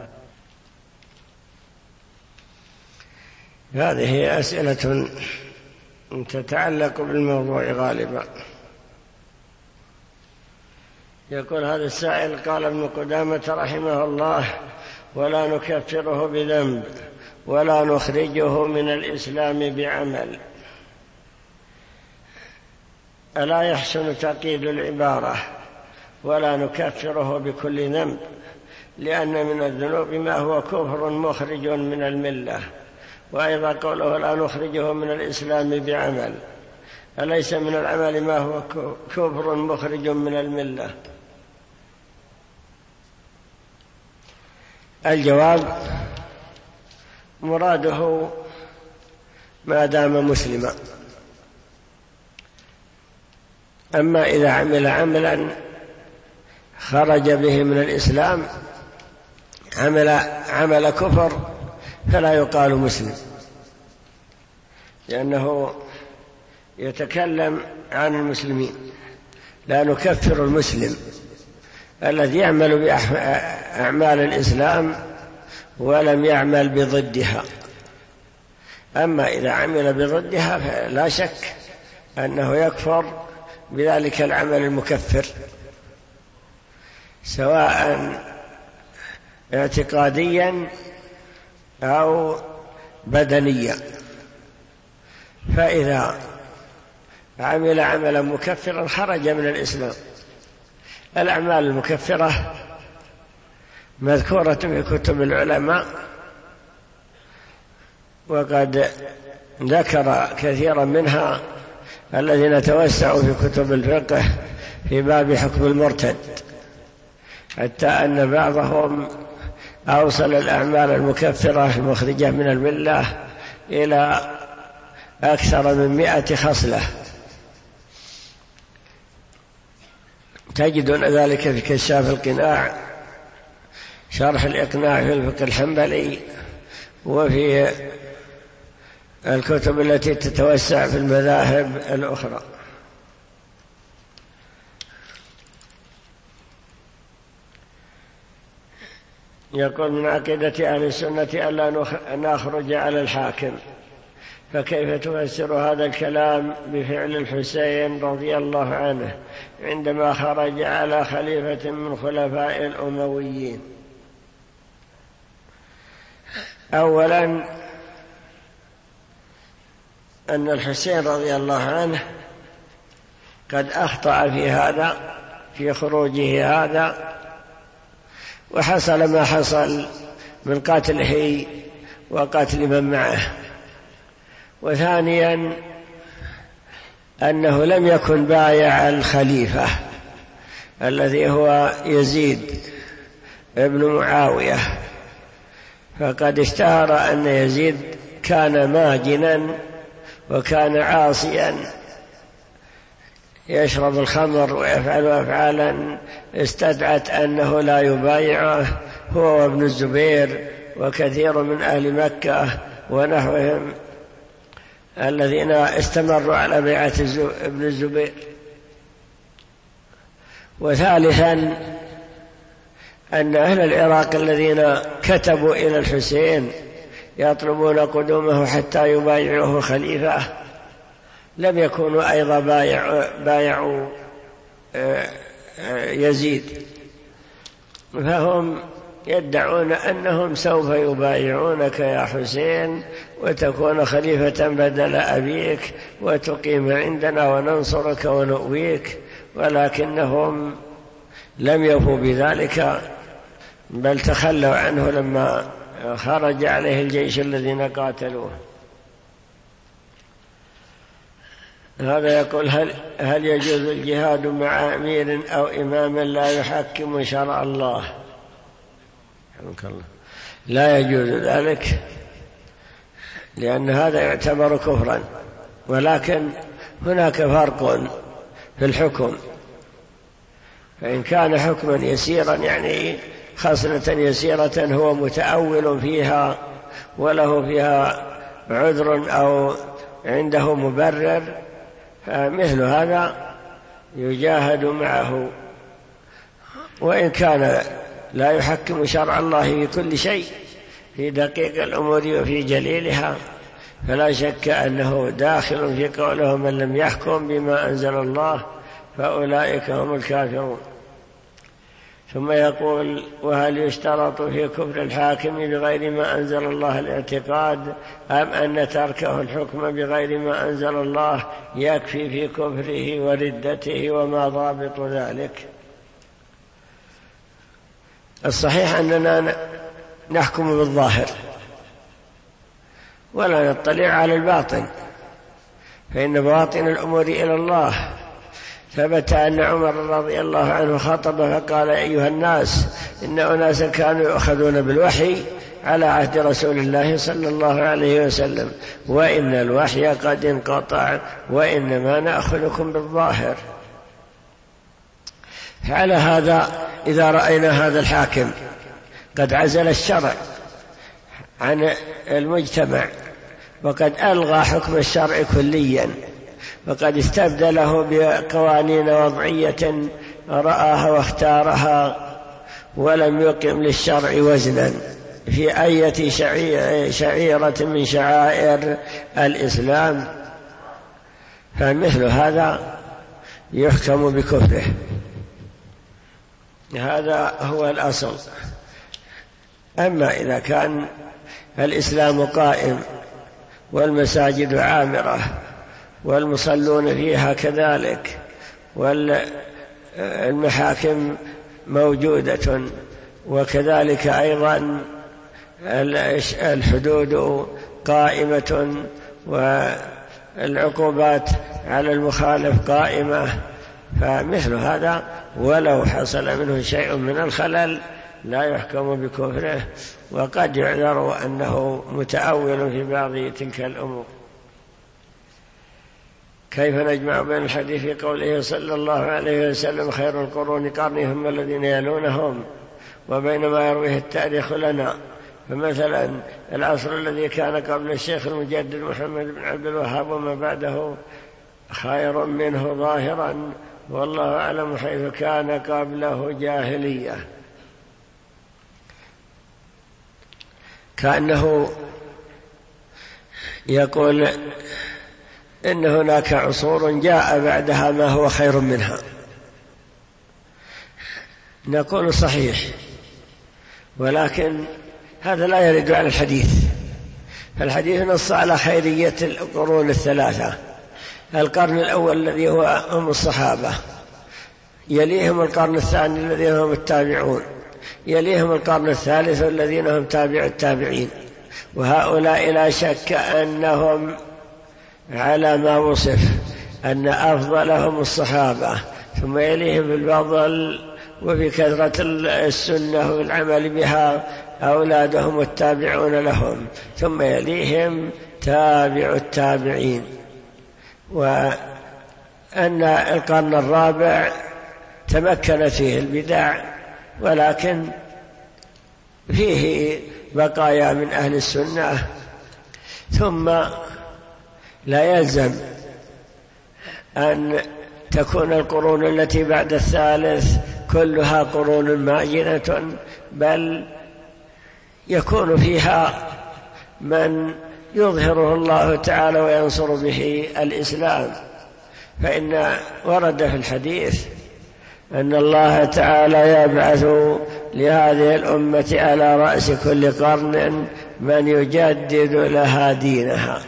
Speaker 1: هذه أسئلة تتعلق بالموضوع غالبا. يقول هذا السائل: قال ابن قدامة رحمه الله: ولا نكفره بذنب ولا نخرجه من الإسلام بعمل. ألا يحسن تقييد العبارة ولا نكفره بكل ذنب، لأن من الذنوب ما هو كفر مخرج من الملة، وأيضا قوله لا نخرجه من الإسلام بعمل، أليس من العمل ما هو كفر مخرج من الملة؟ الجواب: مراده ما دام مسلما. أما إذا عمل عملا خرج به من الإسلام، عمل عمل كفر، فلا يقال مسلم، لأنه يتكلم عن المسلمين. لا نكفر المسلم الذي يعمل بأعمال الإسلام ولم يعمل بضدها. أما إذا عمل بضدها فلا شك أنه يكفر بذلك العمل المكفر، سواء اعتقاديا أو بدنيا. فإذا عمل عملا مكفرا خرج من الإسلام. الأعمال المكفرة مذكورة في كتب العلماء، وقد ذكر كثيرا منها الذين توسعوا في كتب الفقه في باب حكم المرتد، حتى أن بعضهم أوصل الأعمال المكفرة المخرجة من الملة إلى أكثر من مئة خصلة. تجدون ذلك في كشاف القناع، شرح الإقناع في الفقه الحنبلي، وفي الكتب التي تتوسع في المذاهب الأخرى. يقول من عقيدة أهل السنة ألا نخرج على الحاكم، فكيف تفسر هذا الكلام بفعل الحسين رضي الله عنه عندما خرج على خليفة من خلفاء الأمويين؟ أولا أن الحسين رضي الله عنه قد أخطأ في هذا، في خروجه هذا، وحصل ما حصل من قتله وقتل من معه. وثانيا أنه لم يكن بايع الخليفة الذي هو يزيد ابن معاوية، فقد اشتهر أن يزيد كان ماجنا وكان عاصيا يشرب الخمر ويفعل أفعالا استدعت أنه لا يبايعه، هو وابن الزبير وكثير من أهل مكة ونحوهم الذين استمروا على بيعة ابن الزبير. وثالثا أن أهل العراق الذين كتبوا إلى الحسين يطلبون قدومه حتى يبايعوه خليفة لم يكونوا أيضا بايعوا, بايعوا يزيد، فهم يدعون أنهم سوف يبايعونك يا حسين وتكون خليفة بدل أبيك وتقيم عندنا وننصرك ونؤويك، ولكنهم لم يفوا بذلك بل تخلوا عنه لما خرج عليه الجيش الذين قاتلوه. هذا يقول هل, هل يجوز الجهاد مع أمير أو إمام لا يحكم شرع الله؟ لا يجوز ذلك، لأن هذا يعتبر كفرا، ولكن هناك فرق في الحكم، فإن كان حكما يسيرا يعني خصلة يسيرة هو متأول فيها وله فيها عذر أو عنده مبرر، فمثل هذا يجاهد معه. وإن كان لا يحكم شرع الله في كل شيء في دقيق الأمور وفي جليلها، فلا شك أنه داخل في قوله من لم يحكم بما أنزل الله فأولئك هم الكافرون. ثم يقول وهل يشترط في كفر الحاكم بغير ما أنزل الله الاعتقاد أم أن تركه الحكم بغير ما أنزل الله يكفي في كفره وردته وما ضابط ذلك؟ الصحيح أننا نحكم بالظاهر ولا نطلع على الباطن، فإن باطن الأمور إلى الله. ثبت أن عمر رضي الله عنه خطب فقال أيها الناس إن أناسا كانوا يؤخذون بالوحي على عهد رسول الله صلى الله عليه وسلم وإن الوحي قد انقطع وإنما نأخذكم بالظاهر. فعلى هذا إذا رأينا هذا الحاكم قد عزل الشرع عن المجتمع وقد ألغى حكم الشرع كليا وقد استبدله بقوانين وضعية رآها واختارها ولم يقم للشرع وزنا في أي شعيرة من شعائر الإسلام، فمثل هذا يحكم بكفره. هذا هو الأصل. أما إذا كان الإسلام قائم والمساجد عامرة والمصلون فيها كذلك والمحاكم موجودة وكذلك أيضا الحدود قائمة والعقوبات على المخالف قائمة، فمثل هذا ولو حصل منه شيء من الخلل لا يحكم بكفره، وقد يعذر أنه متأول في بعض تلك الأمور. كيف نجمع بين الحديث في قوله صلى الله عليه وسلم خير القرون قرني ثم الذين يلونهم وبين ما يرويه التاريخ لنا؟ فمثلا العصر الذي كان قبل الشيخ المجدد محمد بن عبد الوهاب وما بعده خير منه ظاهرا، والله أعلم، حيث كان قبله جاهلية. كأنه يقول إن هناك عصور جاء بعدها ما هو خير منها. نقول صحيح، ولكن هذا لا يرد على الحديث. فالحديث نص على خيرية القرون الثلاثة: القرن الأول الذي هو هم الصحابة، يليهم القرن الثاني الذين هم التابعون، يليهم القرن الثالث الذين هم تابع التابعين، وهؤلاء لا شك أنهم على ما وصف أن أفضلهم الصحابة، ثم يليهم بالفضل وفي كثرة السنة والعمل بها أولادهم والتابعون لهم، ثم يليهم تابع التابعين. وأن القرن الرابع تمكنت فيه البدع، ولكن فيه بقايا من أهل السنة. ثم لا يلزم أن تكون القرون التي بعد الثالث كلها قرون ماجنة، بل يكون فيها من يظهره الله تعالى وينصر به الإسلام. فإن ورد في الحديث أن الله تعالى يبعث لهذه الأمة على رأس كل قرن من يجدد لها دينها.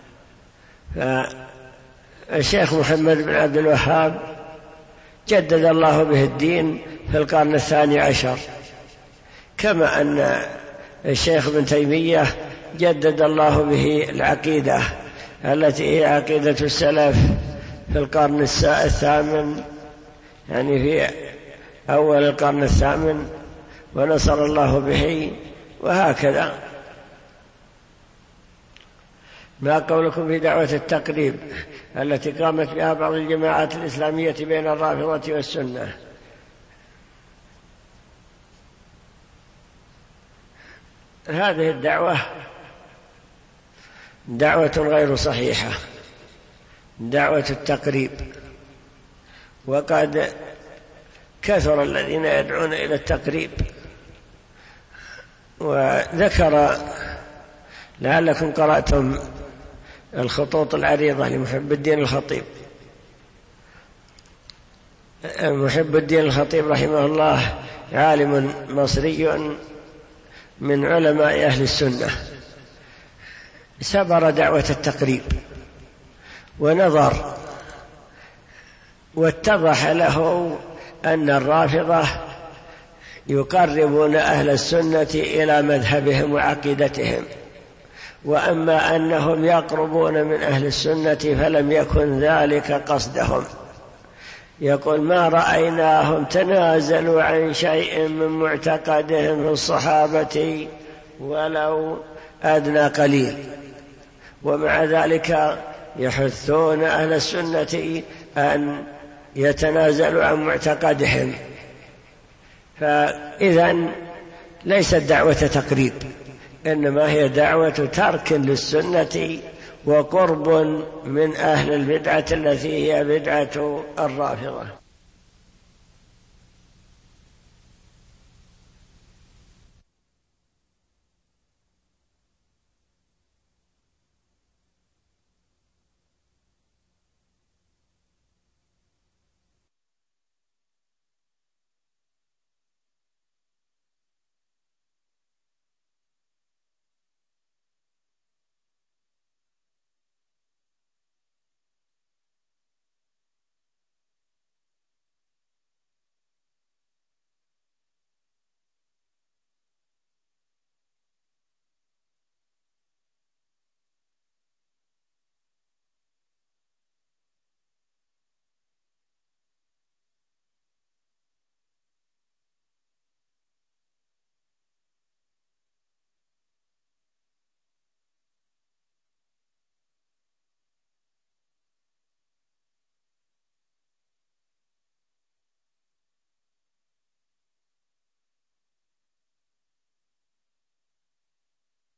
Speaker 1: فالشيخ محمد بن عبد الوهاب جدد الله به الدين في القرن الثاني عشر، كما أن الشيخ ابن تيمية جدد الله به العقيدة التي هي عقيدة السلف في القرن الثامن، يعني في أول القرن الثامن، ونصر الله به. وهكذا ما قولكم في دعوة التقريب التي قامت بها بعض الجماعات الإسلامية بين الرافضة والسنة؟ هذه الدعوة دعوة غير صحيحة، دعوة التقريب، وقد كثر الذين يدعون إلى التقريب. وذكر، لعلكم قرأتم الخطوط العريضة لمحب الدين الخطيب. محب الدين الخطيب رحمه الله عالم مصري من علماء أهل السنة، سبر دعوة التقريب ونظر واتضح له أن الرافضة يقربون أهل السنة إلى مذهبهم وعقيدتهم، وأما أنهم يقربون من أهل السنة فلم يكن ذلك قصدهم. يقول: ما رأيناهم تنازلوا عن شيء من معتقدهم في الصحابة ولو أدنى قليل، ومع ذلك يحثون أهل السنة أن يتنازلوا عن معتقدهم. فإذن ليست دعوة تقريب، إنما هي دعوة ترك للسنة وقرب من أهل البدعة التي هي بدعة الرافضة.